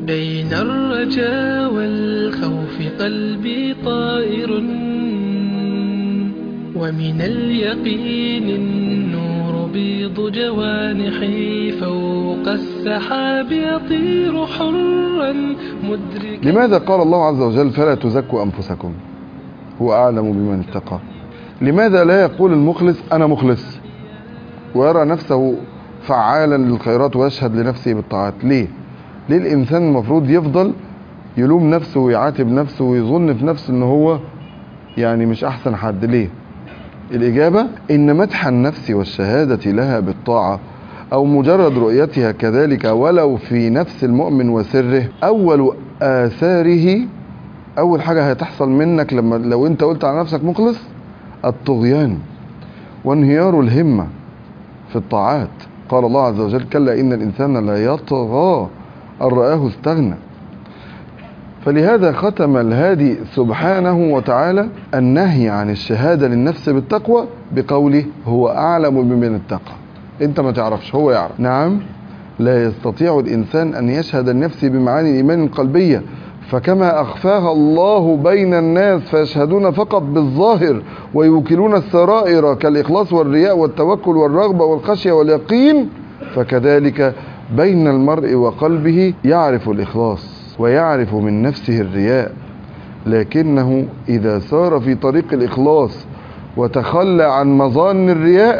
بين الرجاء والخوف قلبي طائر، ومن اليقين النور بيض جوانحي، فوق السحاب يطير حرا مدركا. لماذا قال الله عز وجل فلا تزكوا أنفسكم هو أعلم بمن اتقى؟ لماذا لا يقول المخلص أنا مخلص ويرى نفسه فعالا للخيرات ويشهد لنفسه بالطاعات؟ ليه الإنسان المفروض يفضل يلوم نفسه ويعاتب نفسه ويظن في نفسه ان هو يعني مش احسن حد؟ ليه؟ الإجابة ان مدح النفس والشهادة لها بالطاعة او مجرد رؤيتها كذلك ولو في نفس المؤمن وسره، اول آثاره، اول حاجة هتحصل منك لو انت قلت على نفسك مخلص، الطغيان وانهيار الهمة في الطاعات. قال الله عز وجل كلا إن الإنسان لا يطغى أن رآه استغنى. فلهذا ختم الهادي سبحانه وتعالى النهي عن الشهادة للنفس بالتقوى بقوله هو أعلم بمن اتقى. انت ما تعرفش، هو يعرف. نعم، لا يستطيع الإنسان أن يشهد النفس بمعاني الإيمان القلبية، فكما أخفاها الله بين الناس فيشهدون فقط بالظاهر ويوكلون السرائر كالإخلاص والرياء والتوكل والرغبة والخشية واليقين، فكذلك بين المرء وقلبه يعرف الإخلاص ويعرف من نفسه الرياء، لكنه إذا سار في طريق الإخلاص وتخلى عن مظان الرياء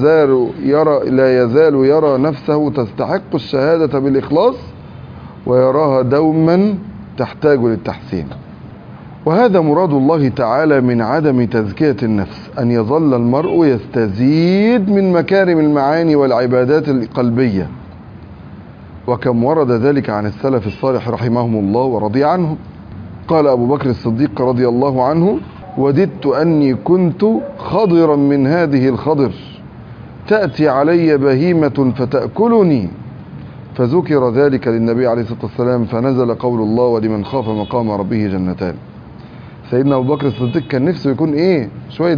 لا يزال يرى نفسه تستحق الشهادة بالإخلاص ويراها دوما تحتاج للتحسين. وهذا مراد الله تعالى من عدم تزكية النفس، أن يظل المرء يستزيد من مكارم المعاني والعبادات القلبية، وكم ورد ذلك عن السلف الصالح رحمهم الله ورضي عنهم. قال أبو بكر الصديق رضي الله عنه وددت أني كنت خضرا من هذه الخضر، تأتي علي بهيمة فتأكلني، فذكر ذلك للنبي عليه الصلاة والسلام فنزل قول الله ولمن خاف مقام ربه جنتان. سيدنا أبو بكر الصديق كان نفسه يكون شوية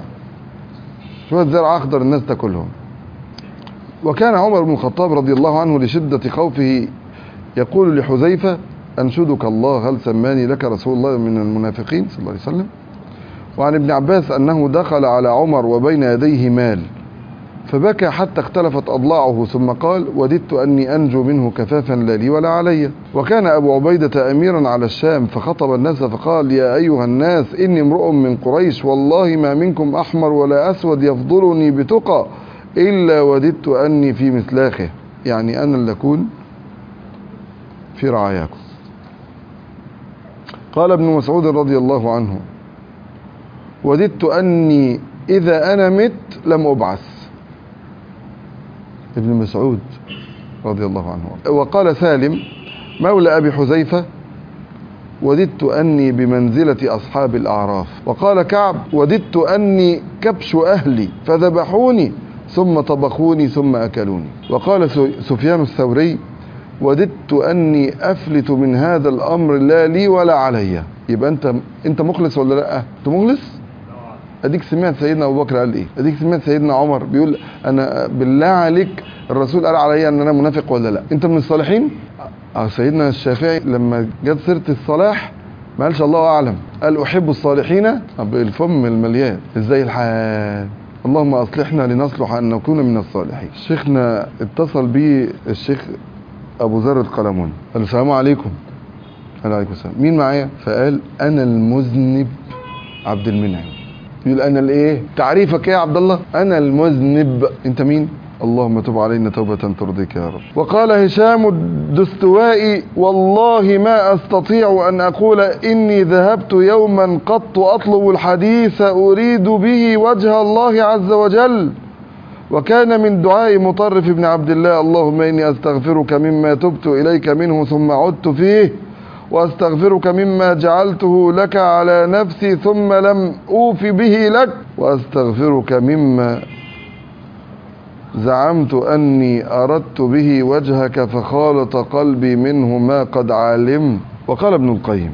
زرع أخضر الناس تأكلهم. وكان عمر بن الخطاب رضي الله عنه لشدة خوفه يقول لحذيفة أنشدك الله هل سماني لك رسول الله من المنافقين صلى الله عليه وسلم. وعن ابن عباس أنه دخل على عمر وبين يديه مال فبكى حتى اختلفت أضلاعه ثم قال وددت أني أنجو منه كفافا لا لي ولا علي. وكان أبو عبيدة أميرا على الشام فخطب الناس فقال يا أيها الناس إني امرؤ من قريش والله ما منكم أحمر ولا أسود يفضلني بتقى إلا وددت أني في مثلاخه، يعني أنا اللي أكون في رعاياكم. قال ابن مسعود رضي الله عنه وددت أني إذا أنا مت لم أبعث. ابن مسعود رضي الله عنه. وقال سالم مولى أبي حذيفة وددت أني بمنزلة أصحاب الأعراف. وقال كعب وددت أني كبش أهلي فذبحوني ثم طبخوني ثم أكلوني. وقال سفيان الثوري وددت أني أفلت من هذا الأمر لا لي ولا علي. يبقى أنت مخلص ولا لا؟ أنت مخلص؟ أديك سمعت سيدنا أبو بكر قال إيه؟ أديك سمعت سيدنا عمر بيقول أنا بالله عليك الرسول قال عليا أن أنا منافق ولا لا؟ أنت من الصالحين؟ سيدنا الشافعي لما جت سيرة الصلاح ما قالش الله أعلم، قال أحب الصالحين بالفم المليان. إزاي الحال؟ اللهم أصلحنا لنصلح أن نكون من الصالحين. شيخنا اتصل بي الشيخ أبو ذر القلمون قال السلام عليكم. قال عليكم السلام، مين معايا؟ فقال أنا المذنب عبد المنعم. يقول أنا الإيه؟ تعريفك إيه يا عبد الله؟ أنا المذنب. أنت مين؟ اللهم تب علينا توبة ترضيك يا رب. وقال هشام الدستوائي والله ما أستطيع أن أقول إني ذهبت يوما قط أطلب الحديث أريد به وجه الله عز وجل، وكان من دعاء مطرف بن عبد الله اللهم إني أستغفرك مما تبت إليك منه ثم عدت فيه، وأستغفرك مما جعلته لك على نفسي ثم لم أوف به لك، وأستغفرك مما زعمت أني أردت به وجهك فخالط قلبي منه ما قد علمت. وقال ابن القيم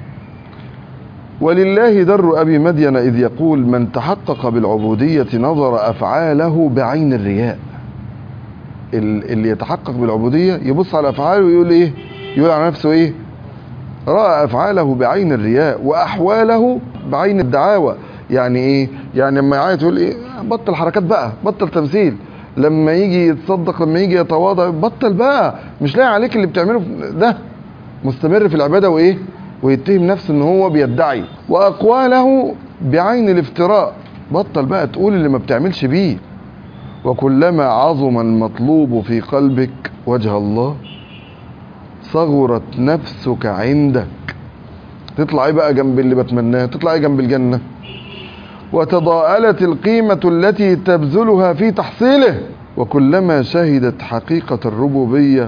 ولله در أبي مدين إذ يقول من تحقق بالعبودية نظر أفعاله بعين الرياء. اللي يتحقق بالعبودية يبص على أفعاله ويقول إيه؟ يقول على نفسه ايه؟ رأى أفعاله بعين الرياء وأحواله بعين الدعاوى. يعني ايه؟ يعني لما يعيط يقول ايه؟ بطل حركات بقى، بطل تمثيل. لما يجي يتصدق، لما يجي يتواضع، بطل بقى، مش لاقي عليك اللي بتعمله ده. مستمر في العبادة وايه؟ ويتهم نفسه ان هو بيدعي. وأقواله بعين الافتراء، بطل بقى تقول اللي ما بتعملش بيه. وكلما عظم المطلوب في قلبك وجه الله صغرت نفسك عندك. تطلع ايه بقى جنب اللي بتمناه؟ تطلع ايه جنب الجنة؟ وتضاءلت القيمة التي تبذلها في تحصيله. وكلما شهدت حقيقة الربوبية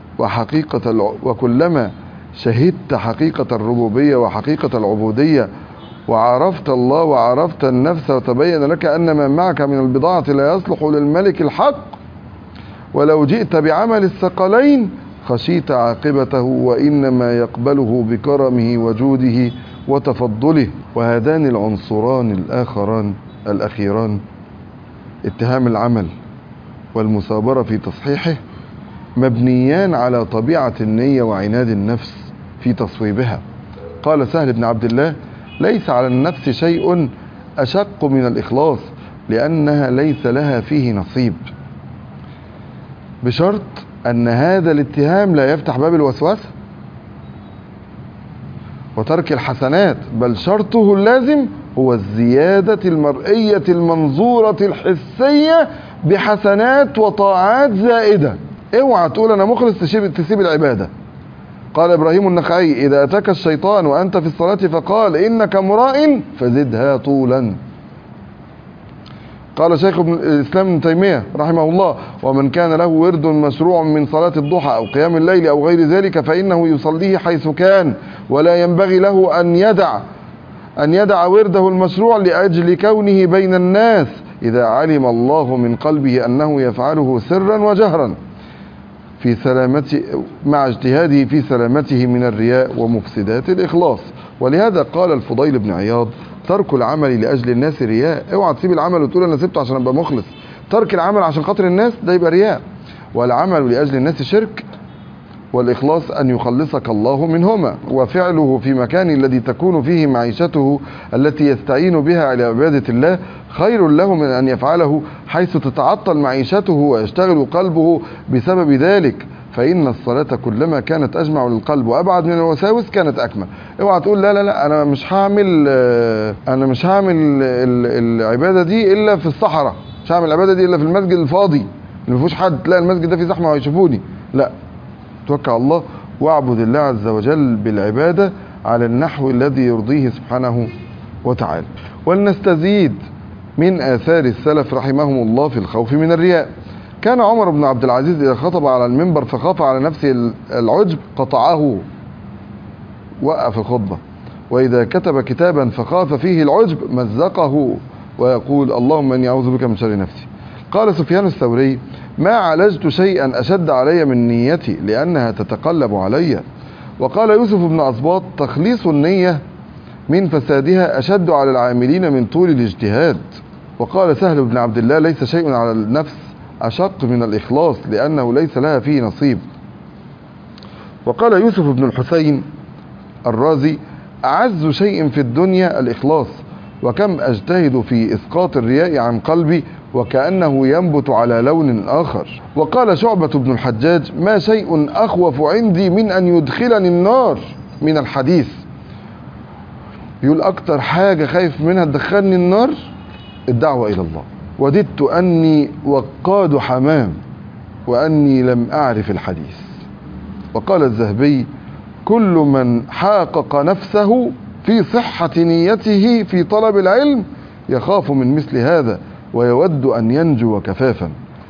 وكلما شهدت حقيقة الربوبية وحقيقة العبودية وعرفت الله وعرفت النفس وتبين لك أن ما معك من البضاعة لا يصلح للملك الحق، ولو جئت بعمل الثقلين خشيت عاقبته، وإنما يقبله بكرمه وجوده وتفضله. وهذان العنصران الأخيران اتهام العمل والمثابرة في تصحيحه مبنيان على طبيعة النية وعناد النفس في تصويبها. قال سهل بن عبد الله: ليس على النفس شيء أشق من الإخلاص، لأنها ليس لها فيه نصيب، بشرط أن هذا الاتهام لا يفتح باب الوسوسة وترك الحسنات، بل شرطه اللازم هو الزيادة المرئية المنظورة الحسية بحسنات وطاعات زائدة. اوعى تقول أنا مخلص تسيب العبادة. قال إبراهيم النخعي: إذا أتاك الشيطان وأنت في الصلاة فقال إنك مراء فزدها طولا. قال شيخ الإسلام ابن تيمية رحمه الله: ومن كان له ورد مشروع من صلاة الضحى أو قيام الليل أو غير ذلك فإنه يصليه حيث كان، ولا ينبغي له أن يدع ورده المشروع لأجل كونه بين الناس، إذا علم الله من قلبه أنه يفعله سرا وجهرا في سلامته، مع اجتهاده في سلامته من الرياء ومفسدات الإخلاص. ولهذا قال الفضيل بن عياض: ترك العمل لأجل الناس رياء. اوعى تسيب العمل وتقول أنا سبته عشان أبقى مخلص. ترك العمل عشان خاطر الناس ده يبقى رياء. والعمل لأجل الناس شرك، والإخلاص أن يخلصك الله منهما. وفعله في مكان الذي تكون فيه معيشته التي يستعين بها على عبادة الله خير له من أن يفعله حيث تتعطل معيشته ويشتغل قلبه بسبب ذلك، فإن الصلاة كلما كانت أجمع للقلب وأبعد من الوساوس كانت أكمل. اوعى تقول لا لا لا أنا مش هعمل العبادة دي إلا في الصحراء، مش هعمل العبادة دي إلا في المسجد الفاضي اللي مفيهوش حد، تلاقي المسجد ده فيه زحمة وهيشوفوني. لا، توكل على الله واعبد الله عز وجل بالعبادة على النحو الذي يرضيه سبحانه وتعالى. ولنستزيد من آثار السلف رحمهم الله في الخوف من الرياء. كان عمر بن عبد العزيز إذا خطب على المنبر فخاف على نفسه العجب قطعه، وقف الخطبة. وإذا كتب كتابا فخاف فيه العجب مزقه، ويقول اللهم إني أعوذ بك من شر نفسي. قال سفيان الثوري: ما عالجت شيئا أشد علي من نيتي لأنها تتقلب علي. وقال يوسف بن أصباط: تخليص النية من فسادها أشد على العاملين من طول الاجتهاد. وقال سهل بن عبد الله: ليس شيء على النفس أشق من الإخلاص لأنه ليس لها فيه نصيب. وقال يوسف بن الحسين الرازي: أعز شيء في الدنيا الإخلاص، وكم أجتهد في إسقاط الرياء عن قلبي وكأنه ينبت على لون آخر. وقال شعبة بن الحجاج: ما شيء أخوف عندي من أن يدخلني النار من الحديث. يقول أكتر حاجة خايف منها تدخلني النار الدعوة إلى الله. وددت أني وقاد حمام وأني لم أعرف الحديث. وقال الذهبي: كل من حاقق نفسه في صحة نيته في طلب العلم يخاف من مثل هذا ويود أن ينجو كفافا.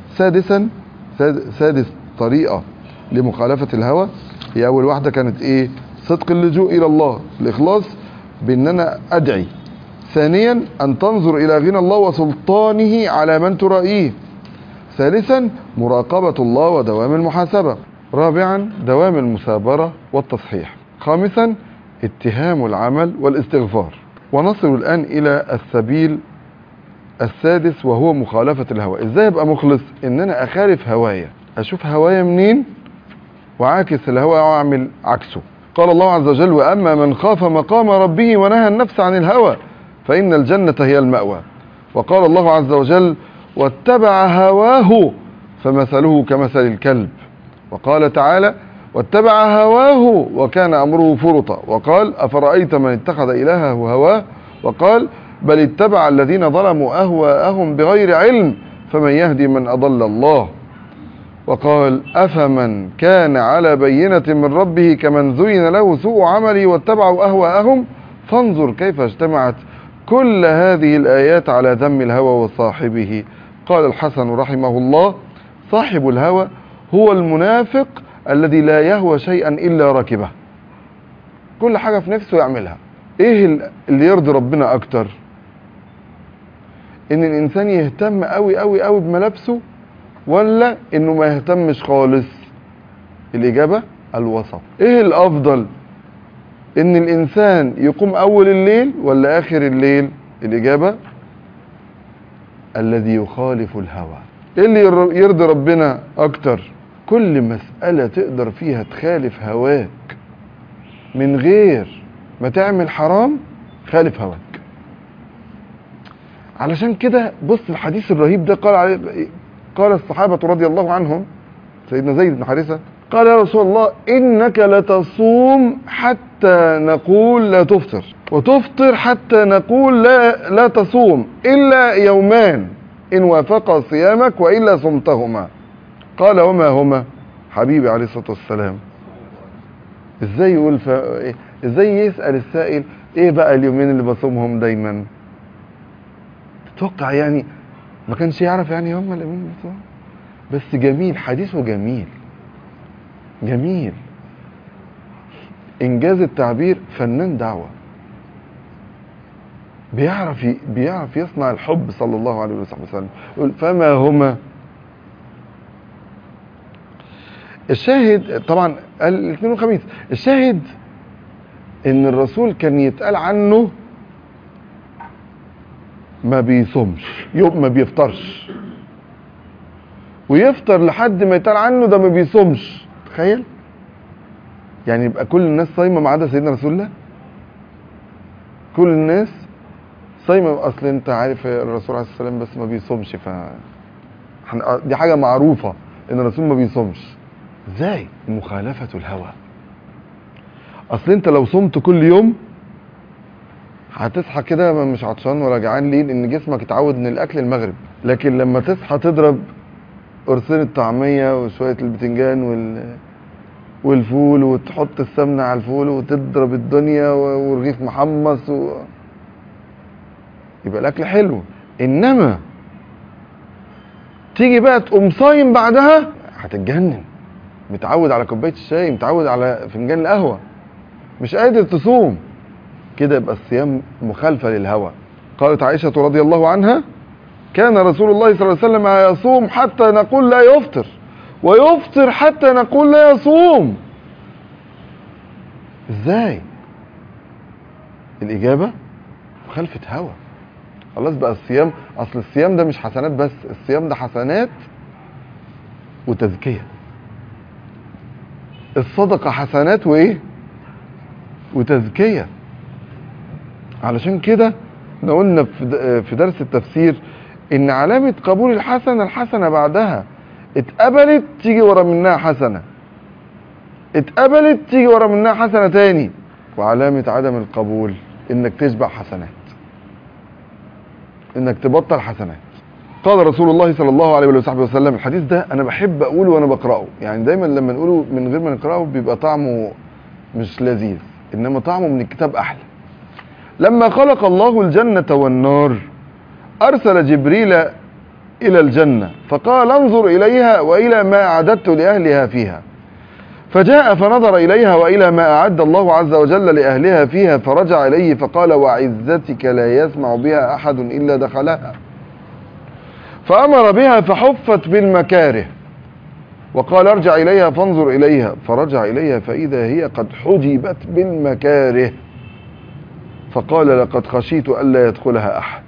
سادس طريقة لمخالفة الهوى، هي أول واحدة كانت إيه؟ صدق اللجوء إلى الله، الإخلاص بأن أنا أدعي. ثانيا أن تنظر إلى غنى الله وسلطانه على من ترائيه. ثالثا مراقبة الله ودوام المحاسبة. رابعا دوام المثابرة والتصحيح. خامسا اتهام العمل والاستغفار. ونصل الآن إلى السبيل السادس وهو مخالفة الهوى. ازاي ابقى مخلص؟ ان انا اخالف هوايا، اشوف هوايا منين وعاكس الهوى واعمل عكسه. قال الله عز وجل: وأما من خاف مقام ربه ونهى النفس عن الهوى فإن الجنة هي المأوى. وقال الله عز وجل: واتبع هواه فمثله كمثل الكلب. وقال تعالى: واتبع هواه وكان أمره فرطا. وقال: أفرأيت من اتخذ إلهه هواه. وقال: بل اتبع الذين ظلموا أهواءهم بغير علم فمن يهدي من أضل الله. وقال: أفمن كان على بينة من ربه كمن زين له سوء عمله واتبعوا أهواءهم فانظر كيف اجتمعت كل هذه الآيات على ذم الهوى وصاحبه. قال الحسن رحمه الله: صاحب الهوى هو المنافق الذي لا يهوى شيئا إلا ركبه. كل حاجة في نفسه يعملها. ايه اللي يرضي ربنا اكتر؟ ان الانسان يهتم قوي قوي قوي بملابسه ولا انه ما يهتمش خالص؟ الاجابة الوسط. ايه الافضل؟ ان الانسان يقوم اول الليل ولا اخر الليل؟ الاجابة الذي يخالف الهوى. ايه اللي يرضي ربنا اكتر؟ كل مسألة تقدر فيها تخالف هواك من غير ما تعمل حرام، خالف هواك. علشان كده بص الحديث الرهيب ده، قال الصحابة رضي الله عنهم، سيدنا زيد بن حارثة قال: يا رسول الله إنك لتصوم حتى نقول لا تفطر، وتفطر حتى نقول لا تصوم إلا يومان إن وافق صيامك وإلا صمتهما. قال: وما هما؟ حبيبي عليه الصلاة والسلام ازاي يقول ازاي يسأل السائل ايه بقى اليومين اللي بصومهم دايما؟ تتوقع يعني ما كانش يعرف يعني هم اليومين اللي بصومهم؟ بس جميل، حديثه جميل جميل، انجاز التعبير، فنان دعوة، بيعرف يصنع الحب صلى الله عليه وسلم. يقول: فما هما؟ الشاهد طبعا قال الاثنين والخميس. الشاهد ان الرسول كان يتقال عنه ما بيصومش، يوم ما بيفطرش، ويفطر لحد ما يتقال عنه ده ما بيصومش. تخيل يعني يبقى كل الناس صايمه ما عدا سيدنا رسول الله. كل الناس صايمه، اصل انت عارف الرسول عليه السلام بس ما بيصومش، دي حاجه معروفه ان الرسول ما بيصومش. ازاي؟ مخالفة الهوى. اصل انت لو صمت كل يوم هتصحى كده مش عطشان ولا جعان. ليه؟ لان جسمك اتعود ان الاكل المغرب. لكن لما تصحى تضرب قرصين الطعمية وشوية البتنجان والفول وتحط السمنة على الفول وتضرب الدنيا ورغيف محمص يبقى الاكل حلو. انما تيجي بقى تقوم صايم بعدها هتتجنن، متعود على كوبايه الشاي، متعود على فنجان القهوه، مش قادر تصوم كده، يبقى الصيام مخالفه للهوى. قالت عائشه رضي الله عنها: كان رسول الله صلى الله عليه وسلم يصوم حتى نقول لا يفطر، ويفطر حتى نقول لا يصوم. ازاي؟ الاجابه مخالفه هوى. خلاص بقى الصيام، اصل الصيام ده مش حسنات بس، الصيام ده حسنات وتزكيه. الصدقة حسنات وايه؟ وتزكية. علشان كده احنا قلنا في درس التفسير ان علامة قبول الحسنة بعدها. اتقبلت تيجي ورا منها حسنة، اتقبلت تيجي ورا منها حسنة تاني. وعلامة عدم القبول انك تشبع حسنات، انك تبطل حسنات. قال رسول الله صلى الله عليه وصحبه وسلم، الحديث ده انا بحب اقوله وانا بقراه، يعني دايما لما نقوله من غير ما نقراه بيبقى طعمه مش لذيذ، انما طعمه من الكتاب احلى. لما خلق الله الجنة والنار ارسل جبريل الى الجنة فقال: انظر اليها والى ما اعددت لاهلها فيها. فجاء فنظر اليها والى ما اعد الله عز وجل لاهلها فيها، فرجع اليه فقال: وعزتك لا يسمع بها احد الا دخلها. فأمر بها فحفت بالمكاره، وقال: ارجع إليها فانظر إليها. فرجع إليها فإذا هي قد حجبت بالمكاره، فقال: لقد خشيت ألا يدخلها أحد.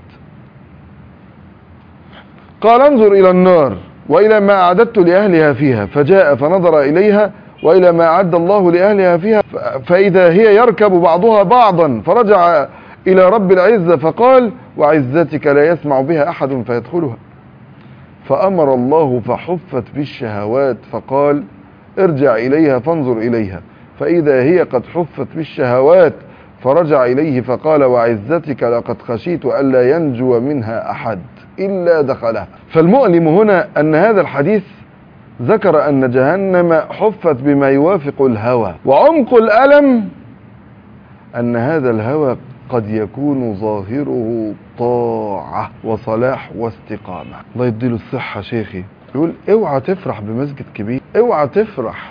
قال: انظر إلى النار وإلى ما أعددت لأهلها فيها. فجاء فنظر إليها وإلى ما أعد الله لأهلها فيها، فإذا هي يركب بعضها بعضا، فرجع إلى رب العزة فقال وعزتك لا يسمع بها أحد فيدخلها. فأمر الله فحفت بالشهوات فقال ارجع إليها فانظر إليها، فإذا هي قد حفت بالشهوات، فرجع إليه فقال وعزتك لقد خشيت ألا ينجو منها أحد إلا دخلها. فالمؤلم هنا أن هذا الحديث ذكر أن جهنم حفت بما يوافق الهوى، وعمق الألم أن هذا الهوى قد يكون ظاهره طاعة وصلاح واستقامة. الله يديله الصحة شيخي يقول اوعى تفرح بمسجد كبير، اوعى تفرح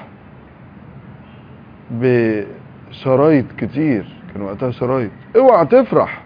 بشرايط كتير، كان وقتها شرايط، اوعى تفرح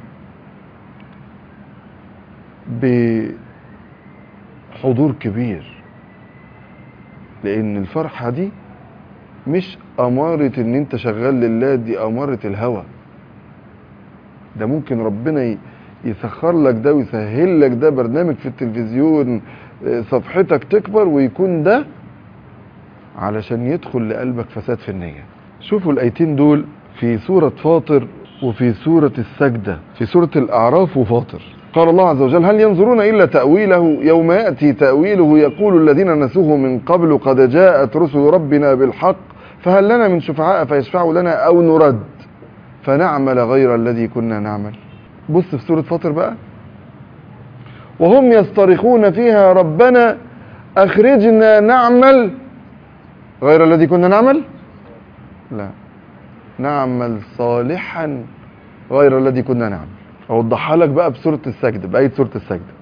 بحضور كبير، لان الفرحة دي مش امارة ان انت شغال لله، دي امارة الهوى. ده ممكن ربنا يسخر لك ده ويسهل لك ده، برنامج في التلفزيون، صفحتك تكبر، ويكون ده علشان يدخل لقلبك فساد في النية. شوفوا الآيتين دول في سورة فاطر وفي سورة السجدة، في سورة الأعراف وفاطر. قال الله عز وجل هل ينظرون إلا تأويله يوم يأتي تأويله يقول الذين نسوه من قبل قد جاءت رسل ربنا بالحق فهل لنا من شفعاء فيشفعوا لنا أو نرد فنعمل غير الذي كنا نعمل. بص في سورة فاطر بقى، وهم يصطرخون فيها ربنا أخرجنا نعمل غير الذي كنا نعمل، لا نعمل صالحا غير الذي كنا نعمل. أوضحها لك بقى بسورة السجدة، بآية سورة السجدة،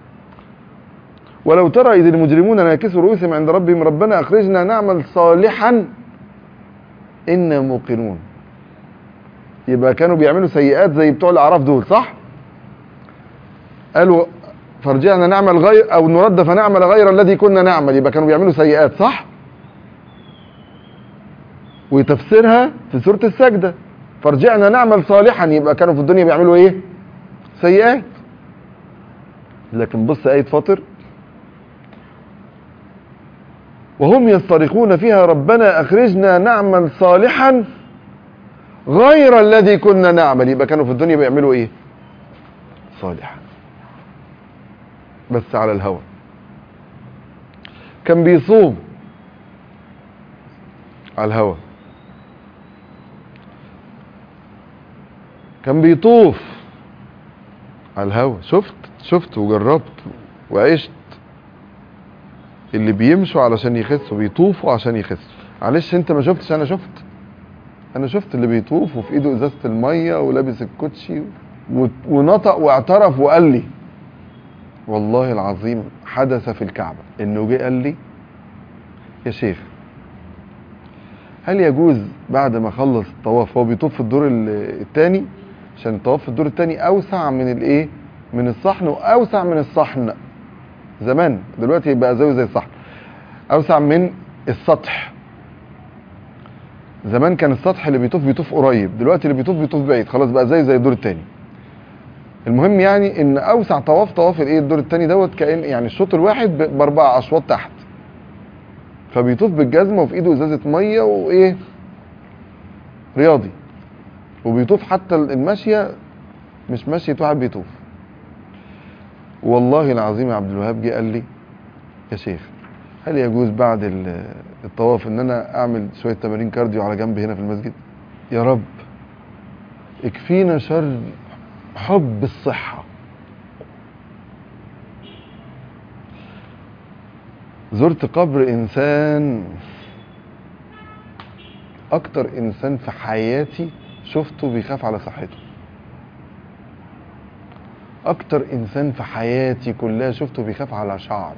ولو ترى إذ المجرمون ناكسوا رؤوسهم عند ربهم ربنا أخرجنا نعمل صالحا إنا موقنون. يبقى كانوا بيعملوا سيئات زي بتوع الأعراف دول، صح؟ قالوا فرجعنا نعمل غير أو نرد فنعمل غير الذي كنا نعمل، يبقى كانوا بيعملوا سيئات، صح؟ وتفسيرها في سورة السجدة فرجعنا نعمل صالحا، يبقى كانوا في الدنيا بيعملوا ايه؟ سيئات. لكن بص آية فاطر وهم يصطرخون فيها ربنا أخرجنا نعمل صالحا غير الذي كنا نعمل، يبقى كانوا في الدنيا بيعملوا ايه؟ صالحا، بس على الهوى. كان بيصوم على الهوى، كان بيطوف على الهوى، شفت وجربت وعشت. اللي بيمشوا علشان يخسوا بيطوفوا عشان يخسوا. معلش انت ما شفتش، انا شفت اللي بيطوف وفي ايده ازازة المية ولابس الكوتشي ونطق واعترف وقال لي والله العظيم حدث في الكعبة انه جه قال لي يا شيخ هل يجوز بعد ما خلص الطواف، هو بيطوف في الدور الثاني عشان الطواف في الدور الثاني اوسع من الايه، من الصحن، واوسع من الصحن زمان، دلوقتي بقى زي الصحن، اوسع من السطح. زمان كان السطح اللي بيطوف قريب، دلوقتي اللي بيطوف بعيد، خلاص بقى زي الدور الثاني. المهم يعني ان اوسع طواف الايه الدور الثاني دوت، كأن يعني الشوط الواحد باربع اشواط تحت، فبيطوف بالجزمه وفي ايده ازازه ميه وايه رياضي، وبيطوف حتى المشيه مش مشيه واحد بيطوف. والله العظيم يا عبد الوهاب جه قال لي يا شيخ هل يجوز بعد الطواف ان انا اعمل شويه تمارين كارديو على جنب هنا في المسجد؟ يا رب اكفينا شر حب الصحه. زرت قبر انسان، اكتر انسان في حياتي شفته بيخاف على صحته، اكتر انسان في حياتي كلها شفته بيخاف على شعره،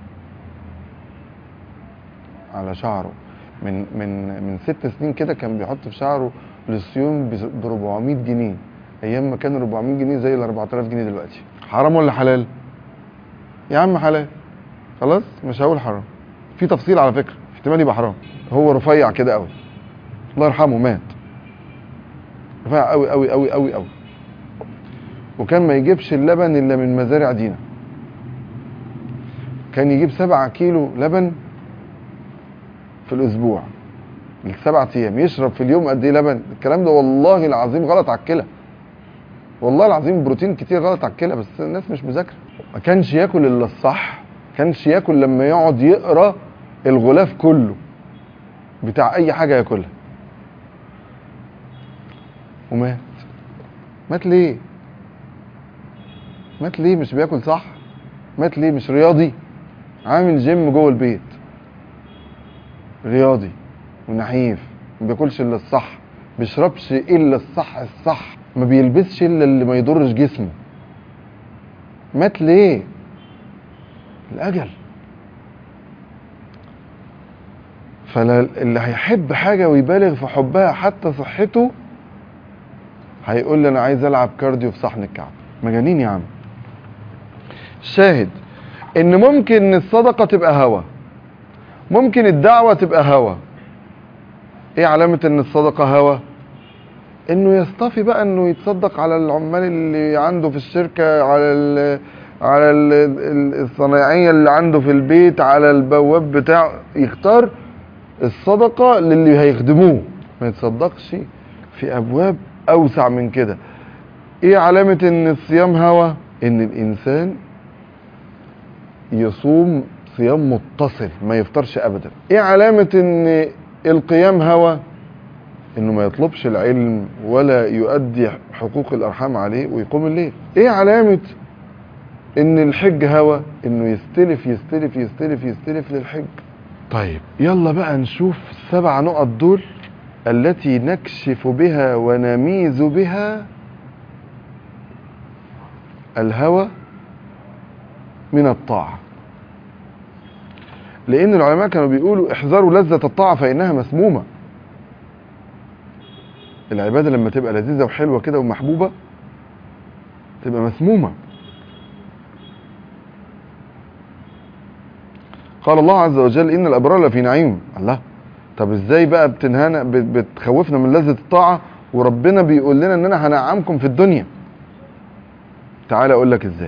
من 6 سنين كده كان بيحط في شعره لسيون ب 400 جنيه، ايام ما كان 400 جنيه زي ال 4000 جنيه دلوقتي. حرام ولا حلال؟ يا عم حلال، خلاص مش هقول حرام، في تفصيل على فكره، احتمال يبقى حرام. هو رفيع كده قوي، الله يرحمه مات، رفيع قوي قوي قوي قوي قوي، وكان ما يجيبش اللبن الا من مزارع دينا، كان يجيب 7 كيلو لبن في الاسبوع ال7 ايام يشرب في اليوم قد ايه لبن؟ الكلام ده والله العظيم غلط على الكلى. والله العظيم بروتين كتير غلط على الكلى، بس الناس مش مذاكره. ما كانش ياكل الا الصح، ما كانش ياكل لما يقعد يقرا الغلاف كله بتاع اي حاجه ياكلها. ومات. مات ليه؟ مات ليه؟ مش بياكل صح؟ مات ليه؟ مش رياضي؟ عامل جيم جوه البيت، رياضي ونحيف، ما بياكلش الا الصح، بيشربش الا الصح، ما بيلبسش الا اللي ما يضرش جسمه. مات ليه؟ الاجل. فاللي هيحب حاجه ويبالغ في حبها حتى صحته هيقول لي انا عايز العب كارديو في صحن الكعب. مجانين يا عم. شاهد ان ممكن الصدقه تبقى هوى، ممكن الدعوه تبقى هوى. ايه علامه ان الصدقه هوى؟ انه يصطفي بقى انه يتصدق على العمال اللي عنده في الشركه، على الصنايعيه اللي عنده في البيت، على البواب بتاعه، يختار الصدقه للي هيخدموه، ما يتصدقش في ابواب اوسع من كده. ايه علامه ان الصيام هوى؟ ان الانسان يصوم صيام متصل ما يفطرش ابدا. ايه علامه ان القيام هوى؟ انه ما يطلبش العلم ولا يؤدي حقوق الارحام عليه ويقوم الليل. ايه علامه ان الحج هوى؟ انه يستلف يستلف يستلف يستلف للحج. طيب يلا بقى نشوف ال7 نقط دول التي نكشف بها ونميز بها الهوى من الطاعة. لان العلماء كانوا بيقولوا احذروا لذة الطاعة فانها مسمومة. العبادة لما تبقى لذيذة وحلوة كده ومحبوبة تبقى مسمومة. قال الله عز وجل ان الابرار لفي نعيم. الله، طب ازاي بقى بتنهانا بتخوفنا من لذة الطاعة وربنا بيقول لنا ان انا هنعمكم في الدنيا؟ تعال اقول لك ازاي.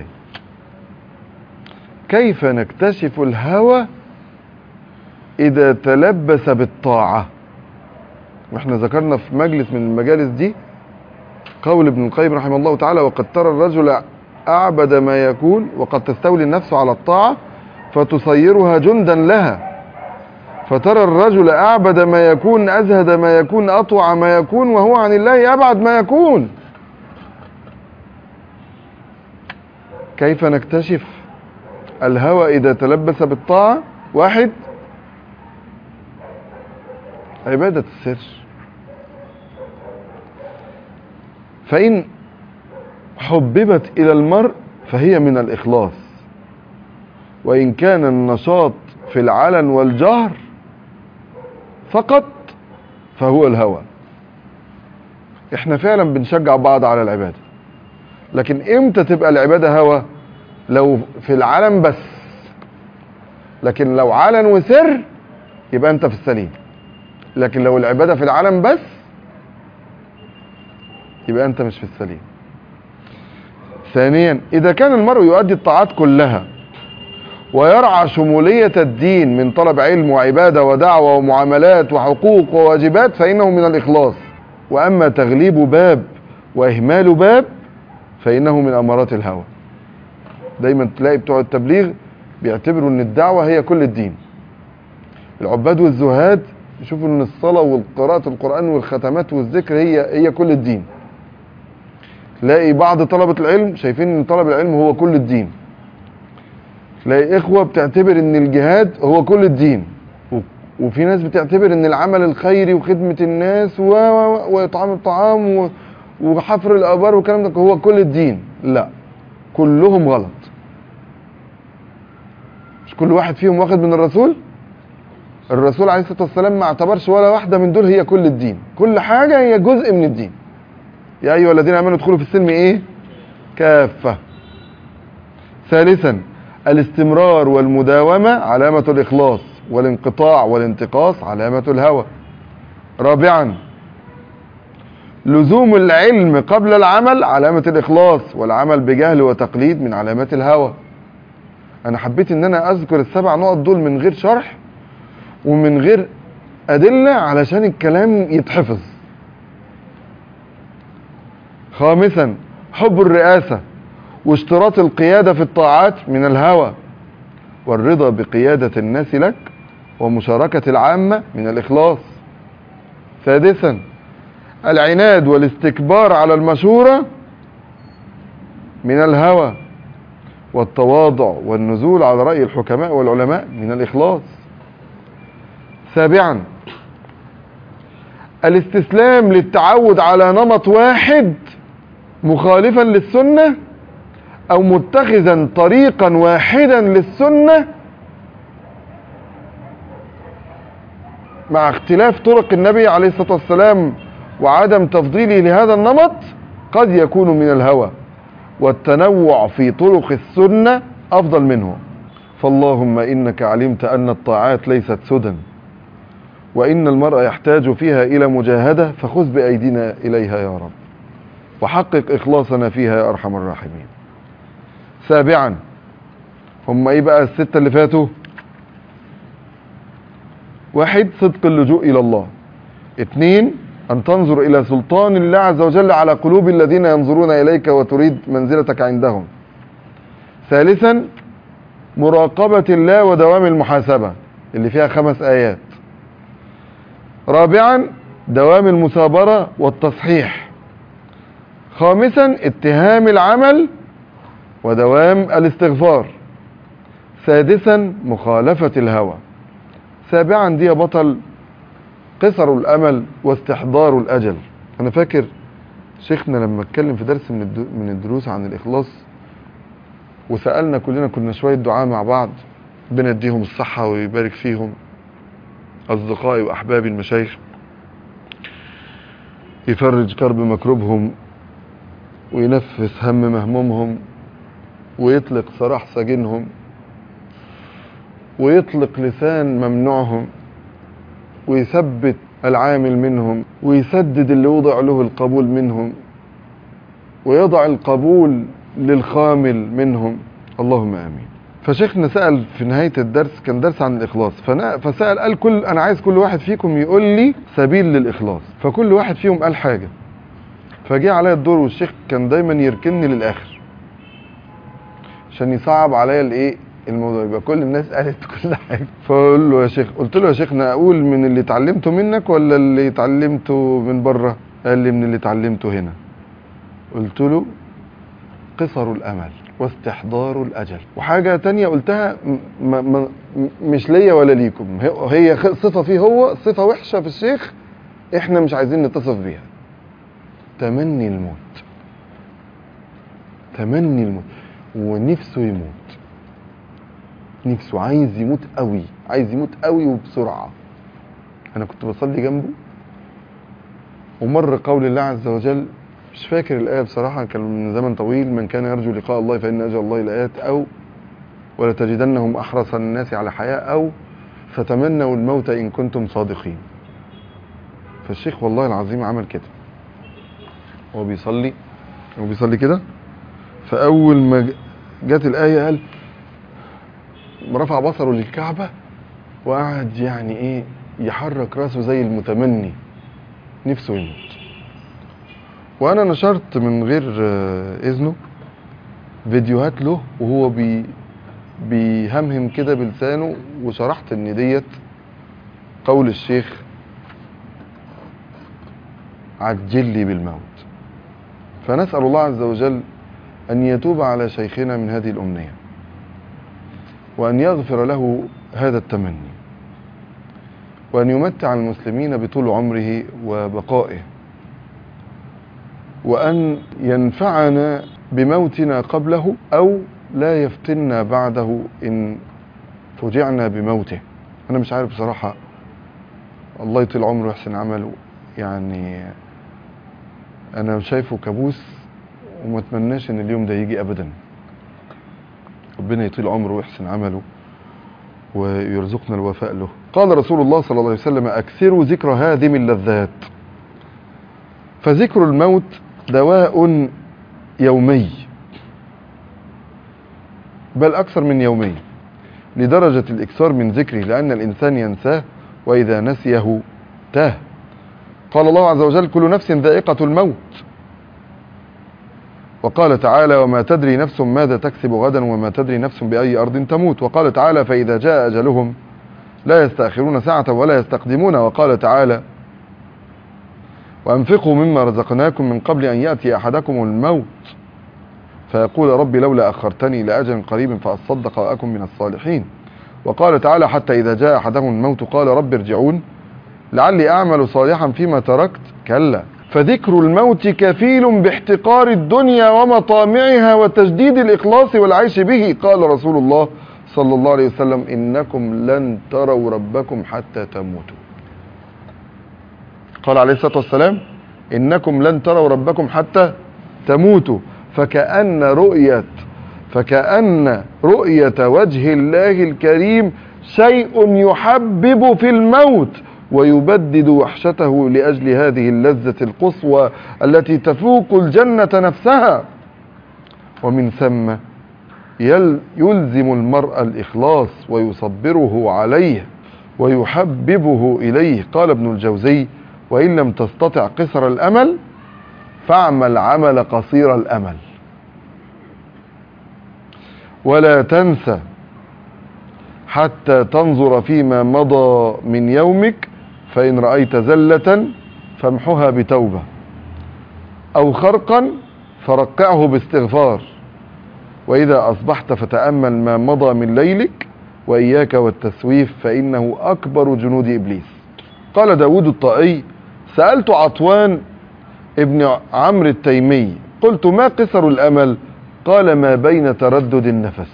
كيف نكتشف الهوى اذا تلبس بالطاعة؟ واحنا ذكرنا في مجلس من المجالس دي قول ابن القيم رحمه الله تعالى: وقد ترى الرجل اعبد ما يكون وقد تستولي النفس على الطاعة فتصيرها جندا لها، فترى الرجل اعبد ما يكون ازهد ما يكون اطوع ما يكون وهو عن الله ابعد ما يكون. كيف نكتشف الهوى اذا تلبس بالطاعة؟ 1، عبادة السر. فإن حببت إلى المرء فهي من الإخلاص، وإن كان النشاط في العلن والجهر فقط فهو الهوى. احنا فعلا بنشجع بعض على العبادة، لكن امتى تبقى العبادة هوى؟ لو في العلن بس، لكن لو علن وسر يبقى انت في السليم. لكن لو العبادة في العالم بس يبقى انت مش في السليم. ثانيا، اذا كان المرء يؤدي الطاعات كلها ويرعى شمولية الدين من طلب علم وعبادة ودعوة ومعاملات وحقوق وواجبات فإنه من الإخلاص. وأما تغليب باب وإهمال باب فإنه من أمارات الهوى. دايما تلاقي بتوع التبليغ بيعتبروا ان الدعوة هي كل الدين. العباد والزهاد يشوفوا ان الصلاة والقراءة القرآن والختمات والذكر هي كل الدين. تلاقي بعض طلبة العلم شايفين ان طلب العلم هو كل الدين. تلاقي اخوة بتعتبر ان الجهاد هو كل الدين، وفي ناس بتعتبر ان العمل الخيري وخدمة الناس واطعام الطعام وحفر الابار والكلام ده هو كل الدين. لا، كلهم غلط. مش كل واحد فيهم واخد من الرسول. الرسول عليه الصلاة والسلام ما اعتبرش ولا واحدة من دول هي كل الدين. كل حاجة هي جزء من الدين. يا أيها الذين آمنوا ادخلوا في السلم ايه؟ كافة. ثالثا، الاستمرار والمداومة علامة الإخلاص، والانقطاع والانتقاص علامة الهوى. رابعا، لزوم العلم قبل العمل علامة الإخلاص، والعمل بجهل وتقليد من علامات الهوى. أنا حبيت إن أنا أذكر ال7 نقط دول من غير شرح ومن غير أدلة علشان الكلام يتحفظ. خامسا حب الرئاسة واشتراط القيادة في الطاعات من الهوى، والرضا بقيادة الناس لك ومشاركة العامة من الإخلاص. سادسا العناد والاستكبار على المشورة من الهوى، والتواضع والنزول على رأي الحكماء والعلماء من الإخلاص. سابعا الاستسلام للتعود على نمط واحد مخالفا للسنة أو متخذا طريقا واحدا للسنة مع اختلاف طرق النبي عليه الصلاة والسلام وعدم تفضيله لهذا النمط قد يكون من الهوى، والتنوع في طرق السنة أفضل منه. فاللهم إنك علمت أن الطاعات ليست سدى، وإن المرء يحتاج فيها إلى مجاهدة، فخذ بأيدينا إليها يا رب، وحقق إخلاصنا فيها يا أرحم الراحمين. سابعا هم إيه بقى الستة اللي فاتوا؟ واحد صدق اللجوء إلى الله. اثنين أن تنظر إلى سلطان الله عز وجل على قلوب الذين ينظرون إليك وتريد منزلتك عندهم. ثالثا مراقبة الله ودوام المحاسبة اللي فيها 5 آيات. رابعا دوام المثابرة والتصحيح. خامسا اتهام العمل ودوام الاستغفار. سادسا مخالفة الهوى. سابعا دي يا بطل قصر الأمل واستحضار الأجل. أنا فاكر شيخنا لما اتكلم في درس من الدروس عن الإخلاص وسألنا كلنا، كنا شوية دعاء مع بعض، بنديهم الصحة ويبارك فيهم، أصدقائي وأحبابي المشايخ، يفرج كرب مكروبهم وينفس هم مهمومهم ويطلق سراح سجنهم ويطلق لسان ممنوعهم ويثبت العامل منهم ويسدد اللي وضع له القبول منهم ويضع القبول للخامل منهم، اللهم آمين. فشيخنا سأل في نهاية الدرس، كان درس عن الإخلاص، فسأل قال أنا عايز كل واحد فيكم يقول لي سبيل للإخلاص. فكل واحد فيهم قال حاجة، فجاء عليا الدور، والشيخ كان دايما يركني للآخر عشان يصعب عليا الموضوع، يبقى كل الناس قالت كل حاجة. فقلت له يا شيخنا أقول من اللي اتعلمته منك ولا اللي اتعلمته من بره؟ قال لي من اللي اتعلمته هنا. قلت له قصر الأمل واستحضار الأجل. وحاجة تانية قلتها مش ليا ولا ليكم، هي صفة فيه، هو صفة وحشة في الشيخ احنا مش عايزين نتصف بيها، تمني الموت. تمني الموت، ونفسه يموت، نفسه عايز يموت قوي، عايز يموت قوي وبسرعة. انا كنت بصلي جنبه ومر قول الله عز وجل، مش فاكر الآية بصراحة، كان من زمن طويل، من كان يرجو لقاء الله فإن أجل الله لآت، أو ولتجدنهم أحرص الناس على حياة، أو فتمنوا الموت إن كنتم صادقين. فالشيخ والله العظيم عمل كده، هو بيصلي كده، فأول ما جت الآية قال رفع بصره للكعبة وقعد يعني يحرك راسه زي المتمني، نفسه يموت. وانا نشرت من غير اذنه فيديوهات له وهو بيهمهم كده بلسانه، وشرحت ان ديت قول الشيخ عجل لي بالموت. فنسأل الله عز وجل ان يتوب على شيخنا من هذه الامنية، وان يغفر له هذا التمني، وان يمتع المسلمين بطول عمره وبقائه، وأن ينفعنا بموتنا قبله أو لا يفتنا بعده إن فجعنا بموته. أنا مش عارف بصراحة، الله يطيل عمره ويحسن عمله، يعني أنا شايفه كابوس وما اتمناش إن اليوم ده يجي أبدا. ربنا يطيل عمره ويحسن عمله ويرزقنا الوفاء له. قال رسول الله صلى الله عليه وسلم أكثروا ذكر هادم اللذات، فذكر الموت دواء يومي، بل أكثر من يومي، لدرجة الإكثار من ذكره، لأن الإنسان ينساه وإذا نسيه تاه. قال الله عز وجل كل نفس ذائقة الموت. وقال تعالى وما تدري نفس ماذا تكسب غدا وما تدري نفس بأي أرض تموت. وقال تعالى فإذا جاء أجلهم لا يستأخرون ساعة ولا يستقدمون. وقال تعالى وأنفقوا مما رزقناكم من قبل أن يأتي أحدكم الموت فيقول رب لولا أخرتني لأجل قريب فأصدق وأكن من الصالحين. وقال تعالى حتى إذا جاء أحدهم الموت قال رب ارجعون لعلي أعمل صالحا فيما تركت كلا. فذكر الموت كفيل باحتقار الدنيا ومطامعها وتجديد الإخلاص والعيش به. قال رسول الله صلى الله عليه وسلم إنكم لن تروا ربكم حتى تموتوا. قال عليه الصلاة والسلام إنكم لن تروا ربكم حتى تموتوا. فكأن رؤية وجه الله الكريم شيء يحبب في الموت ويبدد وحشته لأجل هذه اللذة القصوى التي تفوق الجنة نفسها. ومن ثم يلزم المرء الإخلاص ويصبره عليه ويحببه إليه. قال ابن الجوزي وإن لم تستطع قصر الأمل فاعمل عمل قصير الأمل. ولا تنسى حتى تنظر فيما مضى من يومك فإن رأيت زلة فامحها بتوبة أو خرقا فرقعه باستغفار. وإذا أصبحت فتأمل ما مضى من ليلك وإياك والتسويف فإنه أكبر جنود إبليس. قال داود الطائي سألت عطوان ابن عمرو التيمي قلت ما قصر الأمل؟ قال ما بين تردد النفس.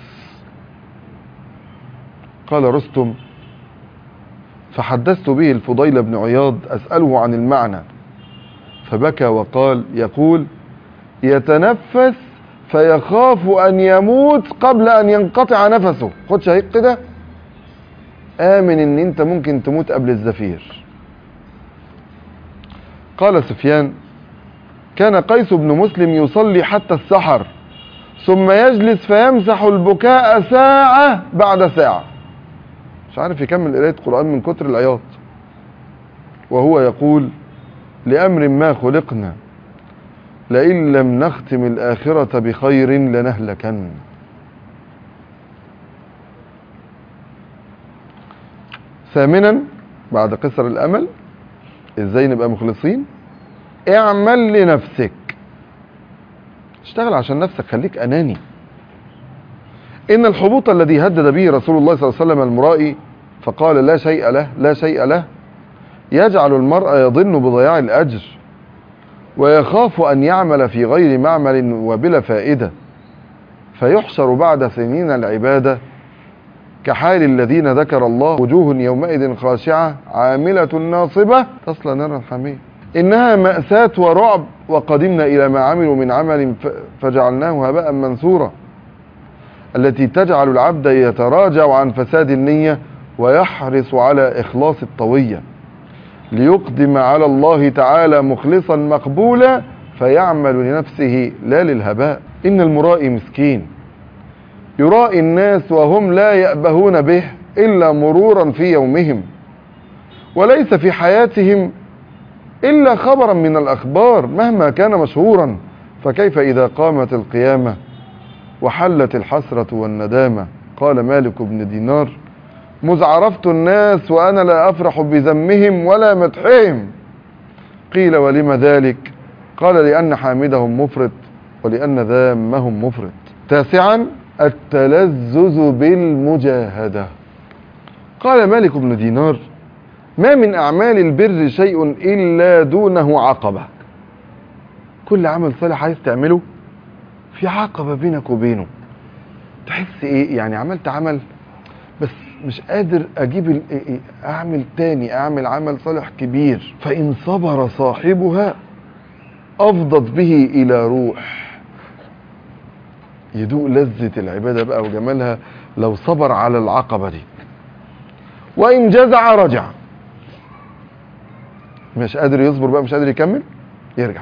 قال رستم فحدثت به الفضيل بن عياض أسأله عن المعنى فبكى وقال يقول يتنفس فيخاف أن يموت قبل أن ينقطع نفسه. خد شهيق كده آمن إن أنت ممكن تموت قبل الزفير. قال سفيان كان قيس بن مسلم يصلي حتى السحر ثم يجلس فيمسح البكاء ساعة بعد ساعة. مش عارف يكمل قراءة قرآن من كتر العياط وهو يقول لأمر ما خلقنا لئن لم نختم الآخرة بخير لنهلكن. ثامنا بعد قصر الأمل ازاي نبقى مخلصين؟ اعمل لنفسك، اشتغل عشان نفسك، خليك أناني. إن الحبوط الذي هدد به رسول الله صلى الله عليه وسلم المرائي فقال لا شيء له لا شيء له يجعل المرء يظن بضياع الأجر ويخاف أن يعمل في غير معمل وبلا فائدة فيحشر بعد سنين العبادة كحال الذين ذكر الله وجوه يومئذ خاشعة عاملة ناصبة تصلى نارا حمية إنها مأساة ورعب وقدمنا إلى ما عملوا من عمل فجعلناه هباء منثورا التي تجعل العبد يتراجع عن فساد النية ويحرص على إخلاص الطوية ليقدم على الله تعالى مخلصا مقبولا فيعمل لنفسه لا للهباء. إن المرائي مسكين يرائي الناس وهم لا يأبهون به إلا مرورا في يومهم وليس في حياتهم إلا خبرا من الأخبار مهما كان مشهورا فكيف إذا قامت القيامة وحلت الحسرة والندامة. قال مالك بن دينار مذ عرفت الناس وأنا لا أفرح بذمهم ولا مدحهم. قيل ولم ذلك؟ قال لأن حامدهم مفرط ولأن ذامهم مفرط. تاسعا التلذذ بالمجاهدة. قال مالك بن دينار ما من أعمال البر شيء إلا دونه عقبة. كل عمل صالح عايز تعمله في عقبة بينك وبينه. تحس ايه يعني عملت عمل بس مش قادر اجيب اعمل تاني، اعمل عمل صالح كبير فإن صبر صاحبها افضت به الى روح. يدوق لذة العبادة بقى وجمالها لو صبر على العقبة دي. وإن جزع رجع، مش قادر يصبر بقى مش قادر يكمل يرجع.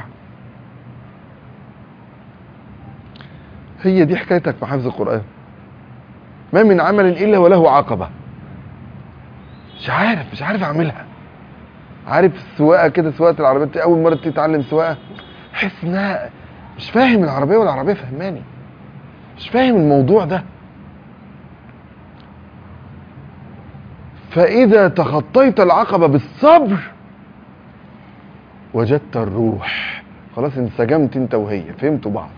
هي دي حكايتك مع حفظ القرآن. ما من عمل إلا وله عقبة. مش عارف اعملها. عارف السواقه كده، سواقه العربيات، اول مره تتعلم سواقه حس انها مش فاهم العربيه والعربيه فهماني، مش فاهم الموضوع ده. فاذا تخطيت العقبه بالصبر وجدت الروح، خلاص انسجمت انت وهي، فهمتوا بعض.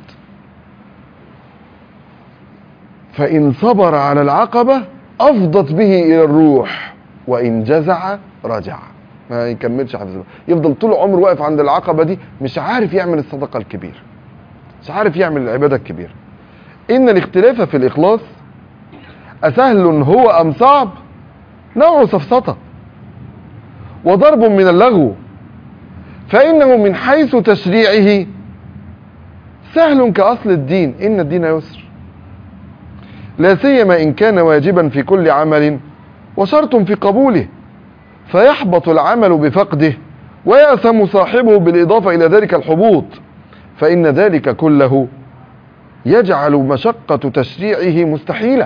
فان صبر على العقبه افضت به الى الروح، وان جزع رجع، ما يكملش حدث، يفضل طول عمره واقف عند العقبه دي، مش عارف يعمل الصدقه الكبيره، مش عارف يعمل العباده الكبيره. ان الاختلاف في الاخلاص اسهل هو ام صعب، نوع سفسطه وضرب من اللغو، فانه من حيث تشريعه سهل كاصل الدين، ان الدين يسر، لا سيما ان كان واجبا في كل عمل وشرط في قبوله، فيحبط العمل بفقده ويأثم صاحبه بالإضافة إلى ذلك الحبوط، فإن ذلك كله يجعل مشقة تشريعه مستحيلة.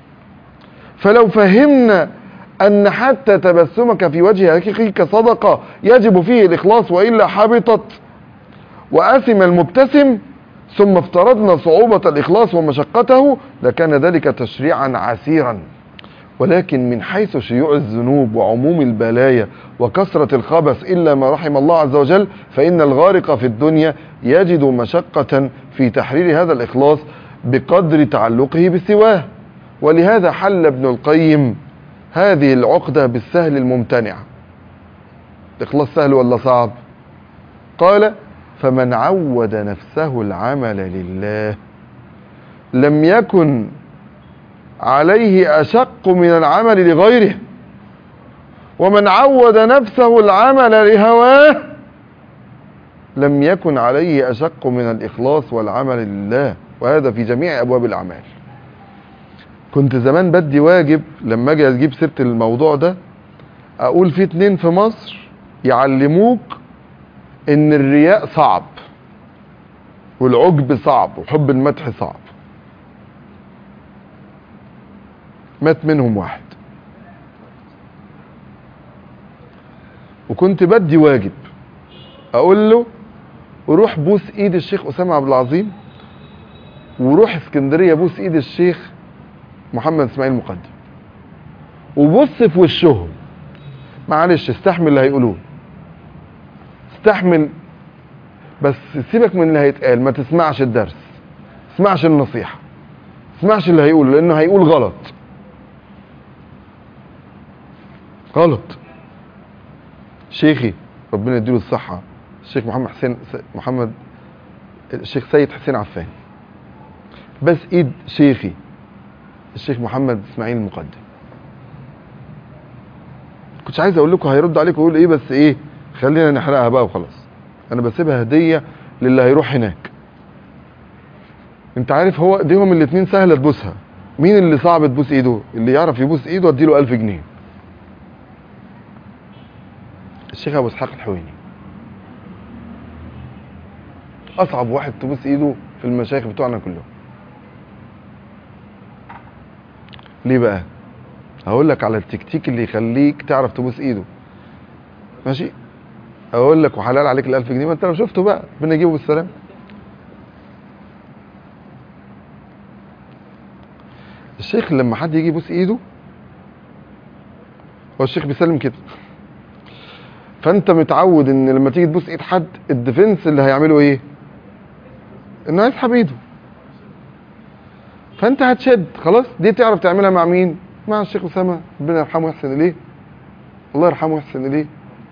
فلو فهمنا أن حتى تبسمك في وجه أخيك صدقة يجب فيه الإخلاص وإلا حبطت وأثم المبتسم، ثم افترضنا صعوبة الإخلاص ومشقته، لكان ذلك تشريعا عسيرا. ولكن من حيث شيوع الذنوب وعموم البلايا وكثرة الخبث إلا ما رحم الله عز وجل، فإن الغارق في الدنيا يجد مشقة في تحرير هذا الإخلاص بقدر تعلقه بسواه. ولهذا حل ابن القيم هذه العقدة بالسهل الممتنع. الإخلاص سهل ولا صعب؟ قال: فمن عود نفسه العمل لله لم يكن عليه أشق من العمل لغيره، ومن عود نفسه العمل لهواه لم يكن عليه أشق من الإخلاص والعمل لله، وهذا في جميع أبواب الأعمال. كنت زمان بدي واجب لما أجي أجيب سيرة الموضوع ده أقول في 2 في مصر يعلموك إن الرياء صعب والعجب صعب وحب المدح صعب، مات منهم واحد. وكنت بدي واجب اقول له روح بوس ايد الشيخ اسامه عبد العظيم، وروح اسكندريه بوس ايد الشيخ محمد اسماعيل مقدم، وبص في وشهم، معلش استحمل اللي هيقولوه، استحمل، بس سيبك من اللي هيتقال، ما تسمعش الدرس، ما تسمعش النصيحه، ما تسمعش اللي هيقوله لانه هيقول غلط. شيخي ربنا يديله الصحة الشيخ الشيخ سيد حسين عفان، بس ايد شيخي الشيخ محمد اسماعيل المقدم. كنتش عايز اقول لكم هيرد عليكم ويقول ايه، بس ايه، خلينا نحرقها بقى وخلاص، انا بسيبها هدية للي هيروح هناك. انت عارف هو ايديهم الاتنين سهلة تبوسها، مين اللي صعب تبوس ايده؟ اللي يعرف يبوس ايده اديله 1000 جنيه. الشيخ ابو اسحاق الحويني اصعب واحد تبوس ايده في المشايخ بتوعنا كلهم. ليه بقى؟ هقول لك على التكتيك اللي يخليك تعرف تبوس ايده، ماشي؟ اقول لك وحلال عليك ال1000 جنيه، ما انت لو شفته بقى بنجيبه بالسلام. الشيخ لما حد يجي يبوس ايده هو الشيخ بيسلم كده، فانت متعود ان لما تيجي تبوس ايد حد الديفنس اللي هيعمله ايه؟ انه هيسحب ايده، فانت هتشد. خلاص دي تعرف تعملها مع مين؟ مع الشيخ اسامه ربنا يرحمه ويحسن اليه، الله يرحمه ويحسن اليه،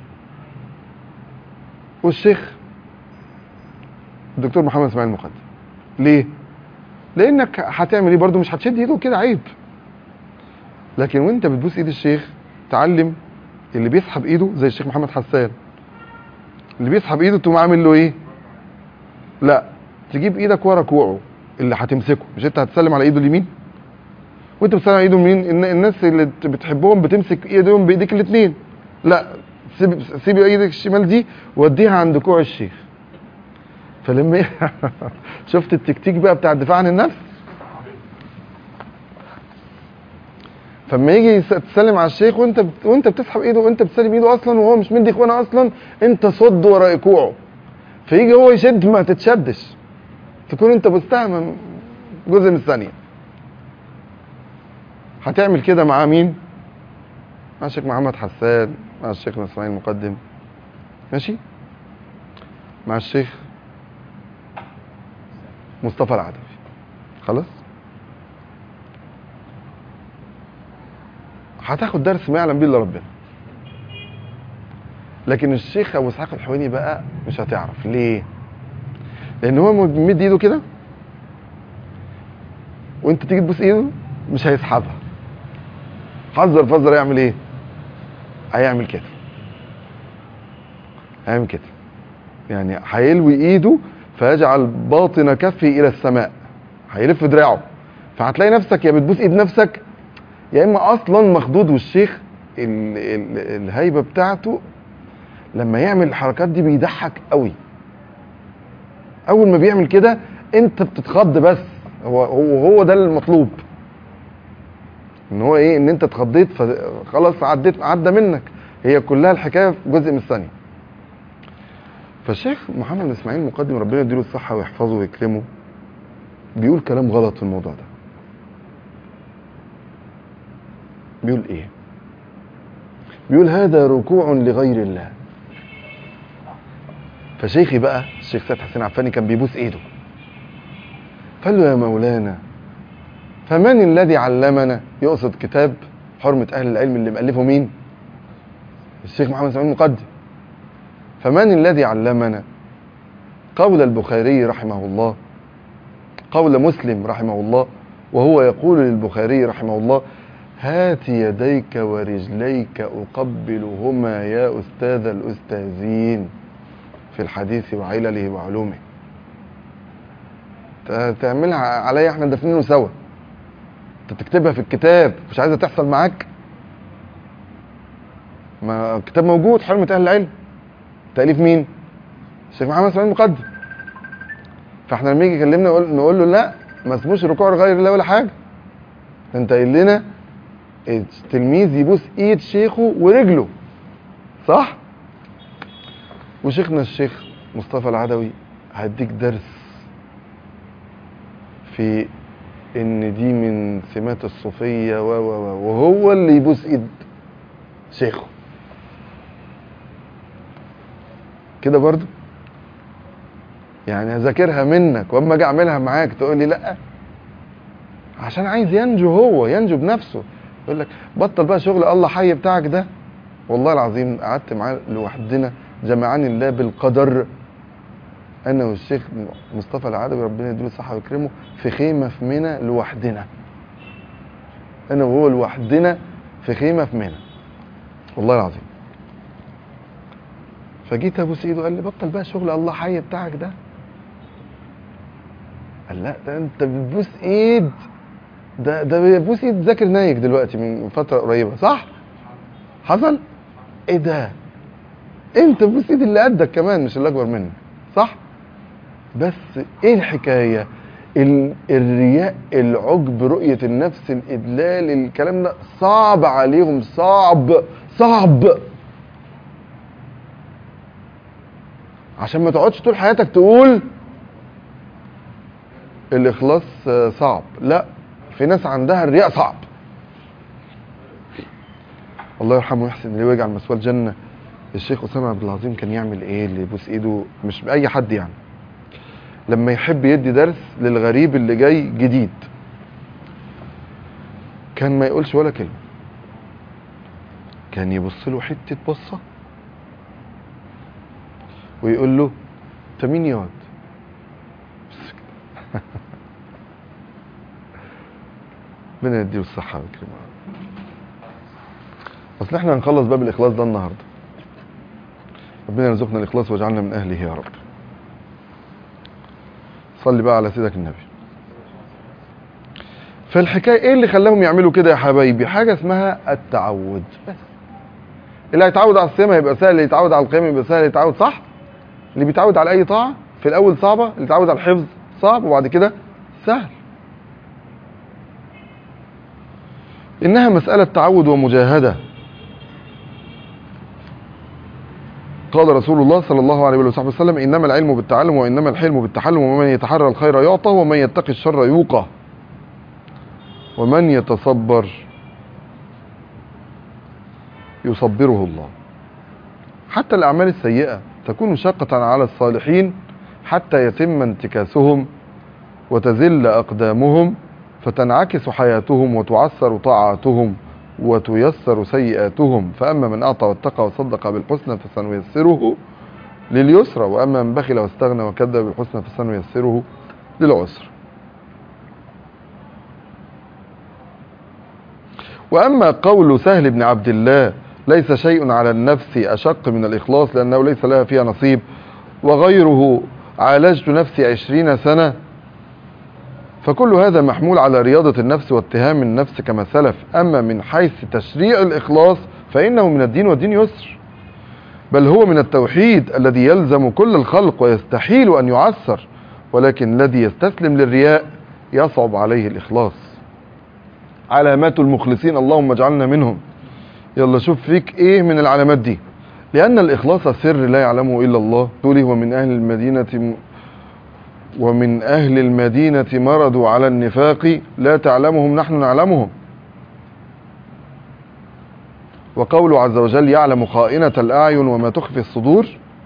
والشيخ الدكتور محمد اسماعيل المقدم. ليه؟ لانك هتعمل ايه برضو؟ مش هتشد ايده كده، عيب. لكن وانت بتبوس ايد الشيخ تعلم اللي بيسحب ايده زي الشيخ محمد حسان، اللي بيسحب ايده تقوم عامل له ايه؟ لا، تجيب ايدك ورا كوعه اللي هتمسكه، مش انت هتسلم على ايده اليمين وانت بتسلم على ايده اليمين؟ الناس اللي بتحبهم بتمسك ايدهم بايديك الاثنين، لا، سيب ايدك الشمال دي وديها عند كوع الشيخ. فلما شفت التكتيك بقى بتاع الدفاع عن النفس؟ فلما يجي تسلم على الشيخ وانت بتسحب ايده وانت بتسلم ايده اصلا وهو مش مدي اخوانا اصلا، انت صد ورا كوعه، فيجي هو يشد ما تتشدش، تكون انت مستهمم جزء من الثانيه. هتعمل كده مع مين؟ مع الشيخ محمد حسان، مع الشيخ اسماعيل المقدم، ماشي، مع الشيخ مصطفى العدوي، خلاص. هتاخد درس ما يعلم به الا ربنا. لكن الشيخ ابو اسحاق الحويني بقى مش هتعرف ليه، لان هو مد ايده كده وانت تيجي تبوس ايده مش هيسحبها. حذر فذر يعمل ايه؟ هيعمل كده، هيعمل كده، يعني هيلوي ايده فيجعل باطن كفه الى السماء، هيلف دراعه، فهتلاقي نفسك يا بتبوس ايد نفسك يا اما اصلا مخضوض. والشيخ الهيبه بتاعته لما يعمل الحركات دي بيضحك قوي. اول ما بيعمل كده انت بتتخض، بس هو ده المطلوب، ان هو ايه، ان انت اتخضيت فخلاص عدى منك، هي كلها الحكايه في جزء من الثانيه. فالشيخ محمد اسماعيل المقدم ربنا يديله الصحه ويحفظه ويكرمه بيقول كلام غلط في الموضوع ده. بيقول ايه؟ بيقول هذا ركوع لغير الله. فشيخي بقى الشيخ سيد حسين عفاني كان بيبوس ايده، قال له يا مولانا فمن الذي علمنا، يقصد كتاب حرمة أهل العلم اللي مؤلفه مين؟ الشيخ محمد اسماعيل المقدم. فمن الذي علمنا قول البخاري رحمه الله، قول مسلم رحمه الله، وهو يقول للبخاري رحمه الله هات يديك ورجليك أقبلهما يا أستاذ الأستاذين في الحديث وعلله وعلومه. تعملها عليا احنا دفنينه سوا، انت تكتبها في الكتاب مش عايزه تحصل معاك؟ ما الكتاب موجود، حرمة أهل العلم، تأليف مين؟ الشيخ محمد اسماعيل المقدم. فاحنا لما يجي يكلمنا نقول له لا ما اسموش ركوع غير الله ولا حاجه، انت قايل لنا التلميذ يبوس ايد شيخه ورجله، صح؟ وشيخنا الشيخ مصطفى العدوي هديك درس في ان دي من سمات الصوفيه وهو اللي يبوس ايد شيخه كده برضو. يعني هذاكرها منك واما اجي اعملها معاك تقول لي لا، عشان عايز ينجو، هو ينجو بنفسه. يقول لك بطل بقى شغل الله حي بتاعك ده. والله العظيم قعدت معاه لوحدنا، جمعني الله بالقدر، انا والشيخ مصطفى العدوي ربنا يديله الصحه ويكرمه في خيمه في منى لوحدنا، انا وهو لوحدنا في خيمه في منى والله العظيم. فجيت ابوس ايده قال لي بطل بقى شغل الله حي بتاعك ده. قال لا ده انت بتبوس ايد، ده بيبوس ايد ذاكر نايك دلوقتي من فتره قريبه، صح؟ حصل؟ ايه ده؟ انت بتبوس ايد اللي قدك كمان مش اللي اكبر منك، صح؟ بس ايه الحكايه؟ الرياء، العجب، رؤيه النفس، الادلال، الكلام ده صعب عليهم، صعب عشان ما تقعدش طول حياتك تقول الاخلاص صعب. لا، في ناس عندها الرياء صعب. الله يرحمه ويحسن اليه ويجعل مثواه الجنه. الشيخ اسامه عبد العظيم كان يعمل ايه اللي يبوس ايده؟ مش باي حد يعني، لما يحب يدي درس للغريب اللي جاي جديد كان ما يقولش ولا كلمه، كان يبص له حته بصه ويقول له انت مين يا واد؟ ربنا يديله الصحه والكرامه. اصل احنا هنخلص باب الاخلاص ده النهارده، ربنا يرزقنا الاخلاص واجعلنا من اهله يا رب. صلي بقى على سيدك النبي. فالحكايه ايه اللي خلاهم يعملوا كده يا حبايبي؟ حاجه اسمها التعود. بس اللي هيتعود على الصيام هيبقى سهل، اللي يتعود على القيام يبقى سهل، يتعود صح. اللي بيتعود على اي طاعه في الاول صعبه، اللي يتعود على الحفظ صعب وبعد كده سهل. إنها مسألة تعود ومجاهدة. قال رسول الله صلى الله عليه وسلم: إنما العلم بالتعلم وإنما الحلم بالتحلم، ومن يتحرى الخير يعطى ومن يتقي الشر يوقى ومن يتصبر يصبره الله. حتى الأعمال السيئة تكون شاقة على الصالحين حتى يتم انتكاسهم وتزل أقدامهم، فتنعكس حياتهم وتعسر طاعاتهم وتيسر سيئاتهم. فأما من أعطى واتقى وصدق بالحسنى فسنيسره لليسرى، وأما من بخل واستغنى وكذب بالحسنى فسنيسره للعسر. وأما قول سهل بن عبد الله: ليس شيء على النفس أشق من الإخلاص لأنه ليس لها فيها نصيب، وغيره عالجت نفسي 20 سنة، فكل هذا محمول على رياضة النفس واتهام النفس كما سلف. أما من حيث تشريع الإخلاص فإنه من الدين، والدين يسر، بل هو من التوحيد الذي يلزم كل الخلق ويستحيل أن يعسر، ولكن الذي يستسلم للرياء يصعب عليه الإخلاص. علامات المخلصين، اللهم اجعلنا منهم. يلا شوف فيك ايه من العلامات دي. لأن الإخلاص سر لا يعلمه إلا الله. تقوله: ومن أهل المدينة مرضوا على النفاق لا تعلمهم نحن نعلمهم. وقوله عز وجل: يعلم خائنة الأعين وما تخفي الصدور.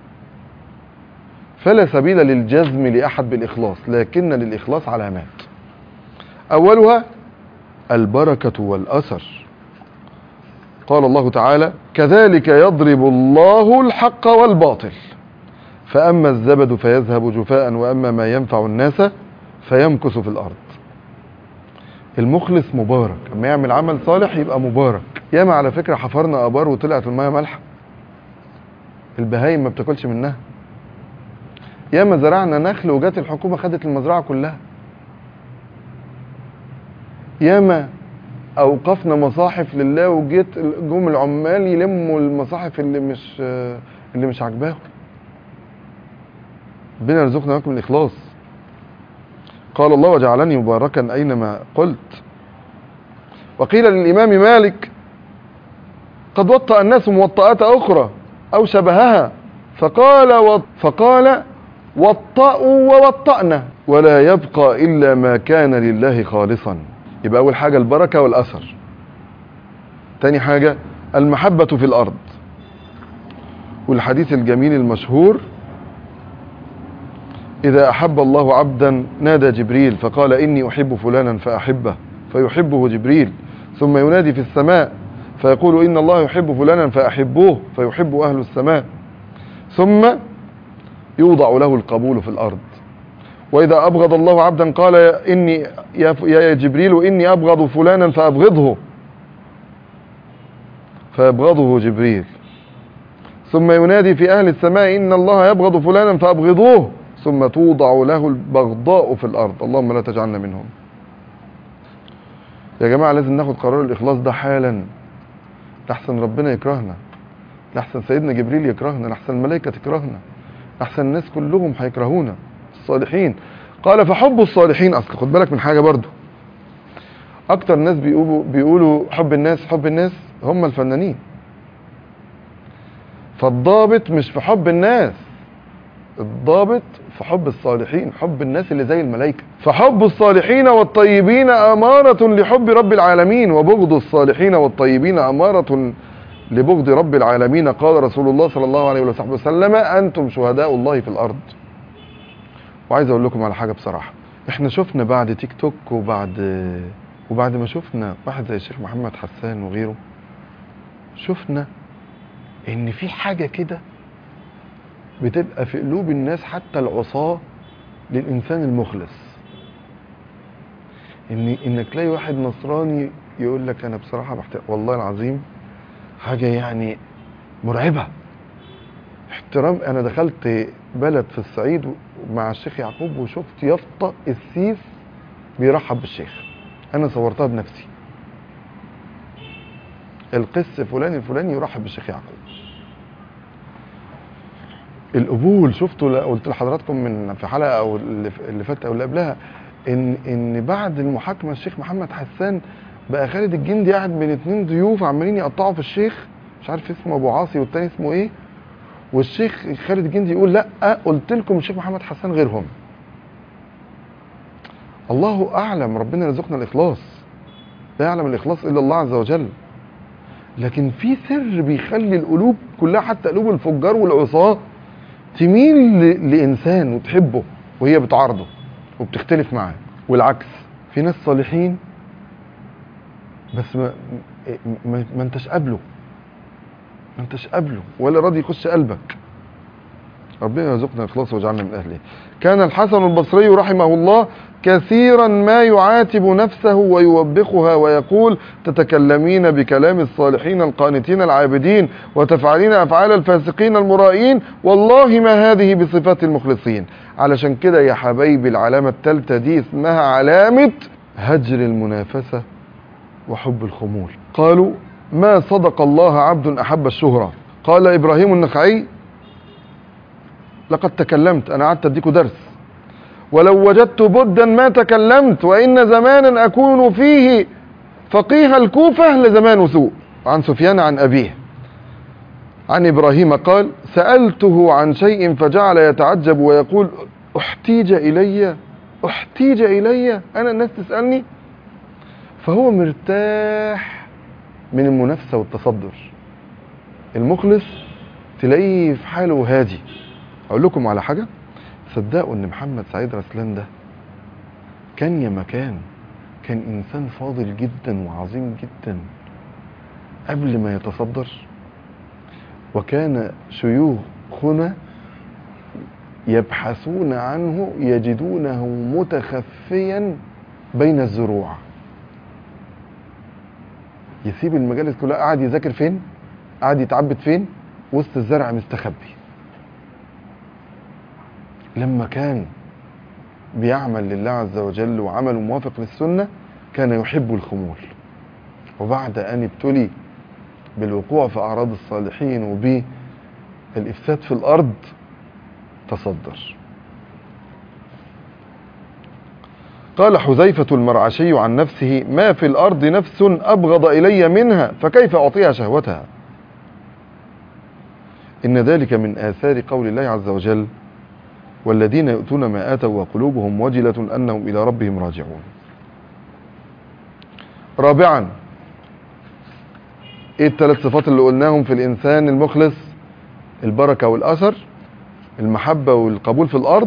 فلا سبيل للجزم لأحد بالإخلاص، لكن للإخلاص علامات. أولها البركة والأثر. قال الله تعالى: كذلك يضرب الله الحق والباطل، فأما الزبد فيذهب جفاء وأما ما ينفع الناس فيمكث في الأرض. المخلص مبارك، اما يعمل عمل صالح يبقى مبارك. ياما على فكرة حفرنا آبار وطلعت المياه مالحة، البهايم ما بتاكلش منها. ياما زرعنا نخل وجات الحكومة خدت المزرعة كلها. ياما أوقفنا مصاحف لله وجيت جم العمال يلموا المصاحف اللي مش عاجباهم. ربنا يرزقنا وياكم الإخلاص. قال الله: وجعلني مباركا أينما قلت. وقيل للإمام مالك: قد وطأ الناس موطئات أخرى أو شبهها، فقال وطأوا ووطأنا، ولا يبقى إلا ما كان لله خالصا. يبقى أول حاجة البركة والأثر. تاني حاجة المحبة في الأرض. والحديث الجميل المشهور: إذا أحب الله عبدا نادى جبريل فقال: إني أحب فلانا فأحبه، فيحبه جبريل، ثم ينادي في السماء فيقول: إن الله يحب فلانا فأحبوه، فيحب أهل السماء، ثم يوضع له القبول في الأرض. وإذا أبغض الله عبدا قال: إني يا جبريل إني أبغض فلانا فأبغضه، فيبغضه جبريل، ثم ينادي في أهل السماء: إن الله يبغض فلانا فأبغضوه، ثم توضع له البغضاء في الأرض. اللهم لا تجعلنا منهم. يا جماعة لازم ناخد قرار الإخلاص ده حالا، لحسن ربنا يكرهنا، لحسن سيدنا جبريل يكرهنا، لحسن الملائكة تكرهنا، لحسن الناس كلهم هيكرهونا. الصالحين قال: فحب الصالحين. أصل خد بالك من حاجة برضو، أكتر ناس بيقولوا حب الناس هم الفنانين. فالضابط مش في حب الناس، الضابط في حب الصالحين، حب الناس اللي زي الملائكة. فحب الصالحين والطيبين أمارة لحب رب العالمين، وبغض الصالحين والطيبين أمارة لبغض رب العالمين. قال رسول الله صلى الله عليه وسلم: أنتم شهداء الله في الأرض. وعايز أقول لكم على حاجة بصراحة، احنا شفنا بعد تيك توك وبعد ما شفنا واحد زي الشيخ محمد حسان وغيره، شفنا ان في حاجة كده بتبقى في قلوب الناس حتى العصاة للإنسان المخلص. انك تلاقي واحد نصراني يقول لك: انا بصراحة محتاج، والله العظيم حاجة يعني مرعبة. احترام. انا دخلت بلد في الصعيد مع الشيخ يعقوب وشفت يافطة السيس بيرحب بالشيخ، انا صورتها بنفسي، القس فلان الفلاني يرحب بالشيخ يعقوب. القبول شفته، قلت لحضراتكم من في حلقة او اللي فاتت او اللي قبلها، ان بعد المحاكمة الشيخ محمد حسان بقى خالد الجندي قاعد بين 2 ضيوف عمالين يقطعوا في الشيخ، مش عارف اسمه ابو عاصي والتاني اسمه ايه، والشيخ خالد الجندي يقول لا قلت لكم الشيخ محمد حسان غيرهم. الله اعلم، ربنا يرزقنا الاخلاص، لا يعلم الاخلاص الا الله عز وجل. لكن في سر بيخلي القلوب كلها، حتى قلوب الفجار والعصاة، تميل لانسان وتحبه وهي بتعارضه وبتختلف معاه، والعكس. في ناس صالحين بس ما انتش قابله، ما انتش قابله ولا راضي يخش قلبك. ربنا يرزقنا الاخلاص ويجعلنا من اهله. كان الحسن البصري رحمه الله كثيرا ما يعاتب نفسه ويوبخها ويقول: تتكلمين بكلام الصالحين القانتين العابدين وتفعلين افعال الفاسقين المرائين، والله ما هذه بصفات المخلصين. علشان كده يا حبايبي العلامة الثالثة دي اسمها علامة هجر المنافسة وحب الخمول. قالوا: ما صدق الله عبد أحب الشهرة. قال إبراهيم النخعي: لقد تكلمت، أنا قعدت أديكوا درس، ولو وجدت بدا ما تكلمت، وإن زمانا أكون فيه فقيه الكوفة لزمان سوء. عن سفيان عن أبيه عن إبراهيم قال: سألته عن شيء فجعل يتعجب ويقول: احتيج إلي، احتيج إلي، أنا الناس تسألني. فهو مرتاح من المنافسة والتصدر. المخلص تلاقيه في حاله هادي. أقول لكم على حاجة، صدقوا ان محمد سعيد رسلان ده كان يا مكان، كان انسان فاضل جدا وعظيم جدا قبل ما يتصدر. وكان شيوخنا يبحثون عنه يجدونه متخفيا بين الزروع. يسيب المجالس كلها، قاعد يذاكر فين؟ قاعد يتعبد فين؟ وسط الزرع مستخبي. لما كان بيعمل لله عز وجل وعمل موافق للسنة كان يحب الخمول، وبعد أن ابتلي بالوقوع في أعراض الصالحين وبالإفساد في الأرض تصدر. قال حذيفة المرعشي عن نفسه: ما في الأرض نفس أبغض إلي منها، فكيف أعطيها شهوتها؟ إن ذلك من آثار قول الله عز وجل: والذين يؤتون ما آتوا وقلوبهم وجلة أنهم إلى ربهم راجعون. رابعا، ايه الثلاث صفات اللي قلناهم في الإنسان المخلص؟ البركة والأثر، المحبة والقبول في الأرض،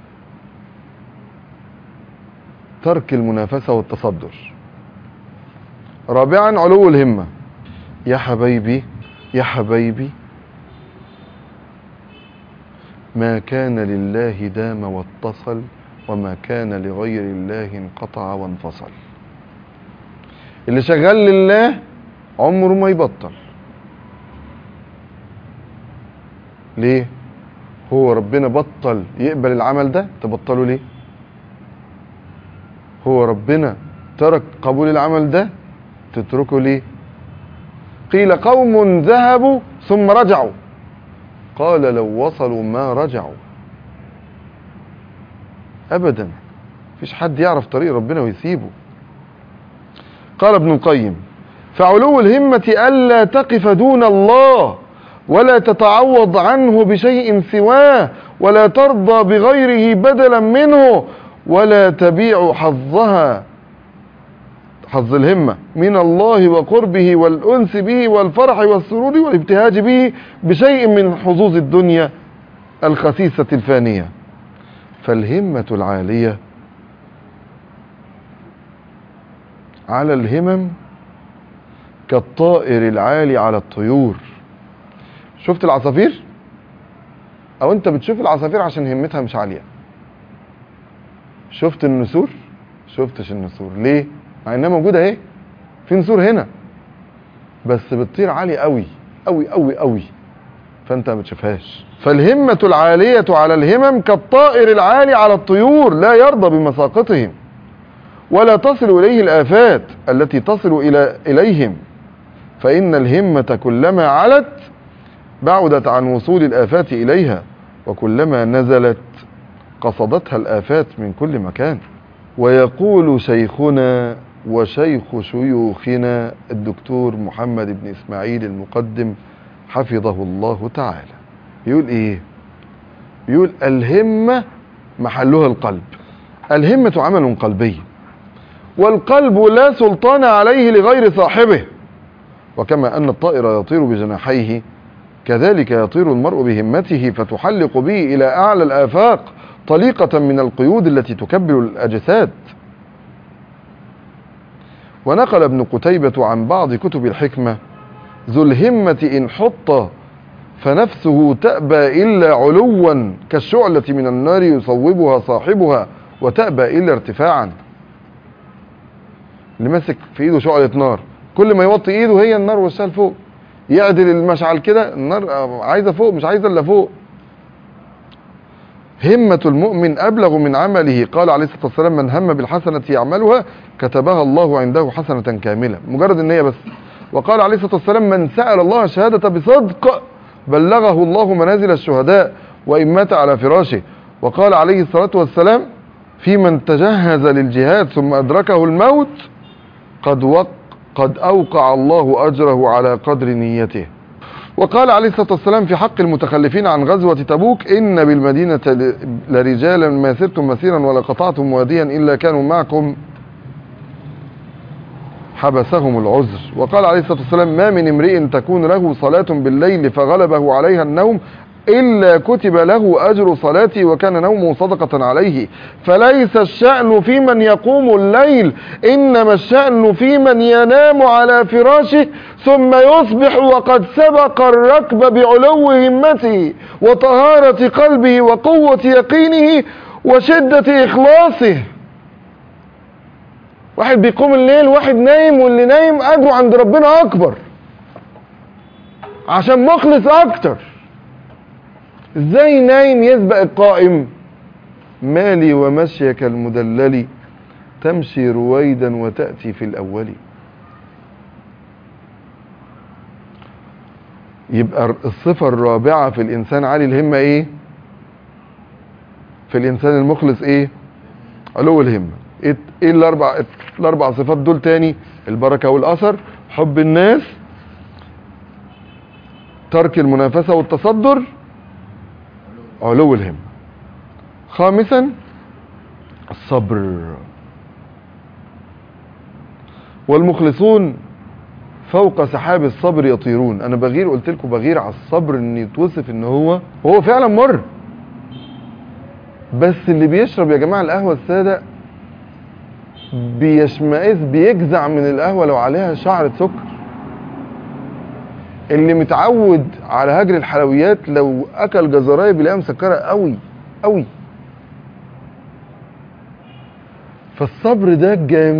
ترك المنافسة والتصدر. رابعا علو الهمة. يا حبايبي يا حبايبي، ما كان لله دام واتصل، وما كان لغير الله انقطع وانفصل. اللي شغال لله عمره ما يبطل. ليه؟ هو ربنا بطل يقبل العمل ده، تبطله ليه؟ هو ربنا ترك قبول العمل ده، تتركه ليه؟ قيل قوم ذهبوا ثم رجعوا، قال لو وصلوا ما رجعوا. ابدا، مفيش حد يعرف طريق ربنا ويسيبه. قال ابن القيم: فعلو الهمة ألا تقف دون الله، ولا تتعوض عنه بشيء سواه، ولا ترضى بغيره بدلا منه، ولا تبيع حظ الهمة من الله وقربه والأنس به والفرح والسرور والابتهاج به بشيء من حظوظ الدنيا الخسيسة الفانية. فالهمة العالية على الهمم كالطائر العالي على الطيور. شفت العصافير؟ او انت بتشوف العصافير عشان همتها مش عالية. شفت النسور؟ شفتش النسور. ليه؟ مع انها موجودة اهي، في نسور هنا، بس بتطير عالي قوي قوي قوي قوي، فانت ما بتشوفهاش. فالهمة العالية على الهمم كالطائر العالي على الطيور، لا يرضى بمساقطهم، ولا تصل إليه الآفات التي تصل إليهم، فإن الهمة كلما علت بعدت عن وصول الآفات إليها، وكلما نزلت قصدتها الآفات من كل مكان. ويقول شيخنا وشيخ شيوخنا الدكتور محمد بن إسماعيل المقدم حفظه الله تعالى. يقول ايه؟ يقول الهمة محلها القلب. الهمة عمل قلبي، والقلب لا سلطان عليه لغير صاحبه. وكما أن الطائر يطير بجناحيه، كذلك يطير المرء بهمته فتحلق به إلى أعلى الآفاق طليقة من القيود التي تكبل الأجساد. ونقل ابن قتيبة عن بعض كتب الحكمة: ذو الهمة إن حط فنفسه تأبى إلا علوا، كالشعلة من النار يصوبها صاحبها وتأبى إلا ارتفاعا. اللي ماسك في ايده شعلة نار، كل ما يوطي ايده هي النار وشها لفوق، يعدل المشعل كده النار عايزة فوق مش عايزة الا فوق. همة المؤمن أبلغ من عمله. قال عليه الصلاة والسلام: من هم بالحسنة يعملها كتبها الله عنده حسنة كاملة. مجرد النية بس. وقال عليه الصلاة والسلام: من سأل الله الشهادة بصدق بلغه الله منازل الشهداء وإن مات على فراشه. وقال عليه الصلاة والسلام: في من تجهز للجهاد ثم أدركه الموت قد أوقع الله أجره على قدر نيته. وقال عليه الصلاة والسلام في حق المتخلفين عن غزوة تبوك: إن بالمدينة لرجالا ما سرتم مسيرا ولا قطعتم واديا إلا كانوا معكم حبسهم العذر. وقال عليه الصلاة والسلام: ما من امرئ تكون له صلاة بالليل فغلبه عليها النوم إلا كتب له أجر صلاتي وكان نومه صدقة عليه. فليس الشأن في من يقوم الليل، إنما الشأن في من ينام على فراشه ثم يصبح وقد سبق الركب بعلو همته وطهارة قلبه وقوة يقينه وشدة إخلاصه. واحد بيقوم الليل، واحد نايم، واللي نايم أجره عند ربنا أكبر عشان مخلص أكتر. ازاي نايم يسبق القائم؟ مالي ومشيك المدلل تمشي رويدا وتأتي في الأول. يبقى الصفة الرابعة في الإنسان عالي الهمة ايه؟ في الإنسان المخلص ايه؟ علو الهمة. ايه الأربع صفات دول تاني؟ البركة والأثر، حب الناس، ترك المنافسة والتصدر، علو الهمة. خامسا الصبر. والمخلصون فوق سحاب الصبر يطيرون. انا بغير، قلت لكم بغير على الصبر ان يتوصف ان هو فعلا مر. بس اللي بيشرب يا جماعة القهوة السادة بيشمئز، بيجزع من القهوة لو عليها شعرة سكر. اللي متعود على هجر الحلويات لو اكل جزرايه بيلاقيها مسكره قوي قوي. فالصبر ده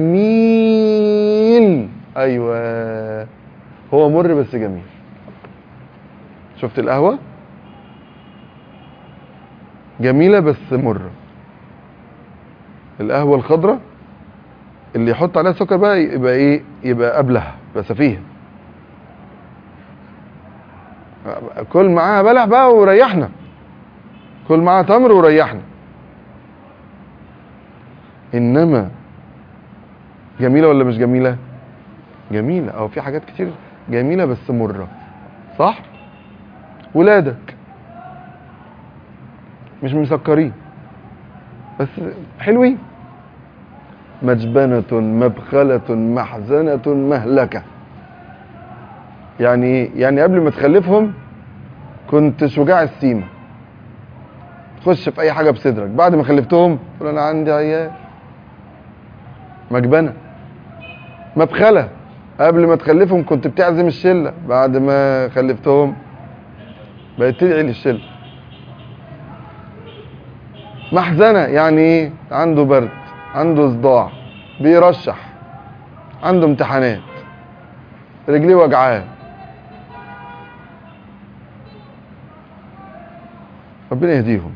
جميل. ايوه، هو مر بس جميل. شفت القهوه جميله بس مره. القهوه الخضراء اللي يحط عليها سكر بقى يبقى ايه؟ يبقى قبلها بس فيها. كل معاها بلح بقى وريحنا، كل معاها تمر وريحنا. انما جميلة ولا مش جميلة؟ جميلة. او في حاجات كتير جميلة بس مرة، صح؟ ولادك مش مسكرين بس حلوين. مجبنة مبخلة محزنة مهلكة. يعني ايه؟ يعني قبل ما تخلفهم كنت شجاع السيمة، تخش في اي حاجة بصدرك. بعد ما خلفتهم تقول انا عندي عيال. مجبنة. مبخلة، قبل ما تخلفهم كنت بتعزم الشلة، بعد ما خلفتهم بقيت تدعي للشلة. محزنة يعني ايه؟ عنده برد، عنده صداع، بيرشح، عنده امتحانات، رجليه وجعاه. ربنا يهديهم.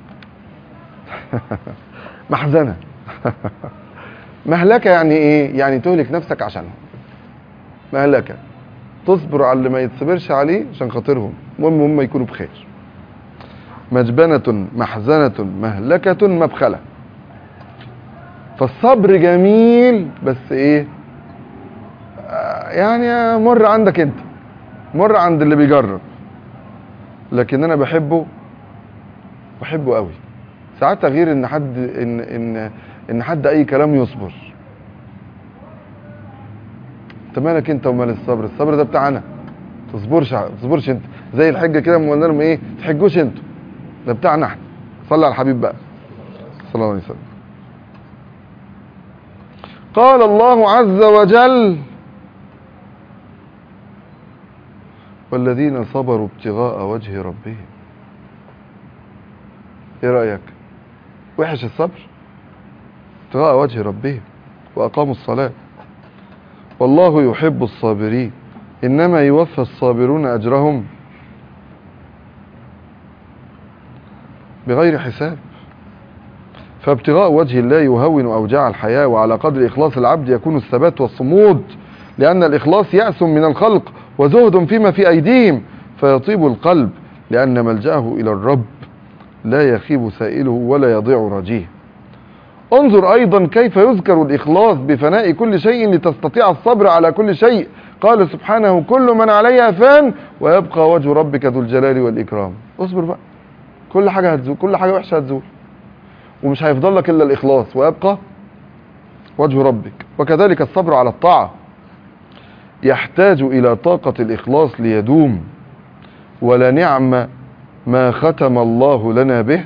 محزنة. مهلكة يعني ايه؟ يعني تهلك نفسك عشانهم. مهلكة، تصبر على اللي ما يتصبرش عليه عشان خاطرهم، المهم هم يكونوا بخير. مجبنة محزنة مهلكة مبخلة. فالصبر جميل بس ايه؟ يعني مر عندك انت، مر عند اللي بيجرب، لكن انا بحبه قوي. ساعات تغيير ان حد ان حد اي كلام يصبر. انت مالك انت ومال الصبر؟ الصبر ده بتاعنا، تصبرش انت. زي الحجه كده لما قلنا لهم ايه، تحجوش انتوا، ده بتاعنا احنا. صلى على الحبيب بقى صلى الله عليه وسلم. قال الله عز وجل: والذين صبروا ابتغاء وجه ربهم. ايه رأيك؟ وحش الصبر؟ ابتغاء وجه ربهم وأقاموا الصلاة والله يحب الصابرين إنما يوفى الصابرون أجرهم بغير حساب. فابتغاء وجه الله يهون أوجاع الحياة، وعلى قدر إخلاص العبد يكون الثبات والصمود، لأن الإخلاص يأس من الخلق وزهد فيما في أيديهم، فيطيب القلب لأن ملجأه إلى الرب لا يخيب سائله ولا يضيع رجيه. انظر أيضا كيف يذكر الإخلاص بفناء كل شيء لتستطيع الصبر على كل شيء. قال سبحانه: كل من عليها فان ويبقى وجه ربك ذو الجلال والإكرام. اصبر بقى، كل حاجة هتزول، كل حاجة وحشة هتزول، ومش هيفضل لك إلا الإخلاص ويبقى وجه ربك. وكذلك الصبر على الطاعة يحتاج إلى طاقة الإخلاص ليدوم، ولا نعم ما ختم الله لنا به.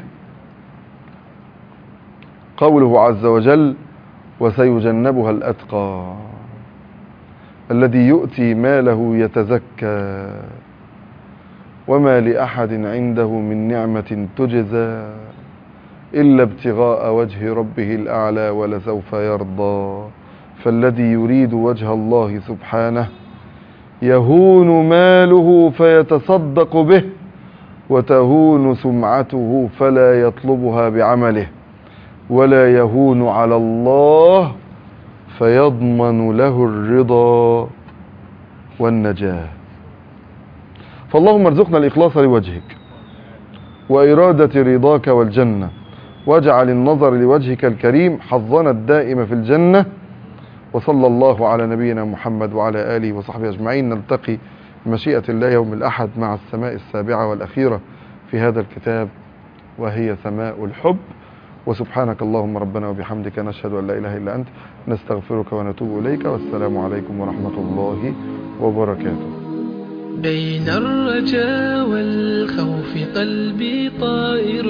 قوله عز وجل: وسيجنبها الأتقى الذي يؤتي ماله يتزكى وما لأحد عنده من نعمة تجزى إلا ابتغاء وجه ربه الأعلى ولسوف يرضى. فالذي يريد وجه الله سبحانه يهون ماله فيتصدق به، وتهون سمعته فلا يطلبها بعمله، ولا يهون على الله فيضمن له الرضا والنجاة. فاللهم ارزقنا الإخلاص لوجهك وإرادة رضاك والجنة، واجعل النظر لوجهك الكريم حظنا الدائم في الجنة. وصلى الله على نبينا محمد وعلى آله وصحبه أجمعين. نلتقي بمشيئة الله يوم الأحد مع السماء السابعة والأخيرة في هذا الكتاب، وهي سماء الحب. وسبحانك اللهم ربنا وبحمدك نشهد أن لا إله إلا أنت نستغفرك ونتوب إليك. والسلام عليكم ورحمة الله وبركاته. بين الرجاء والخوف قلبي طائر،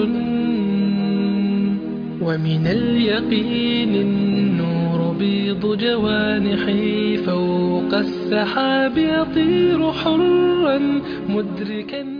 ومن اليقين النور بيض جوانحي، فوق السحاب يطير حرا مدركا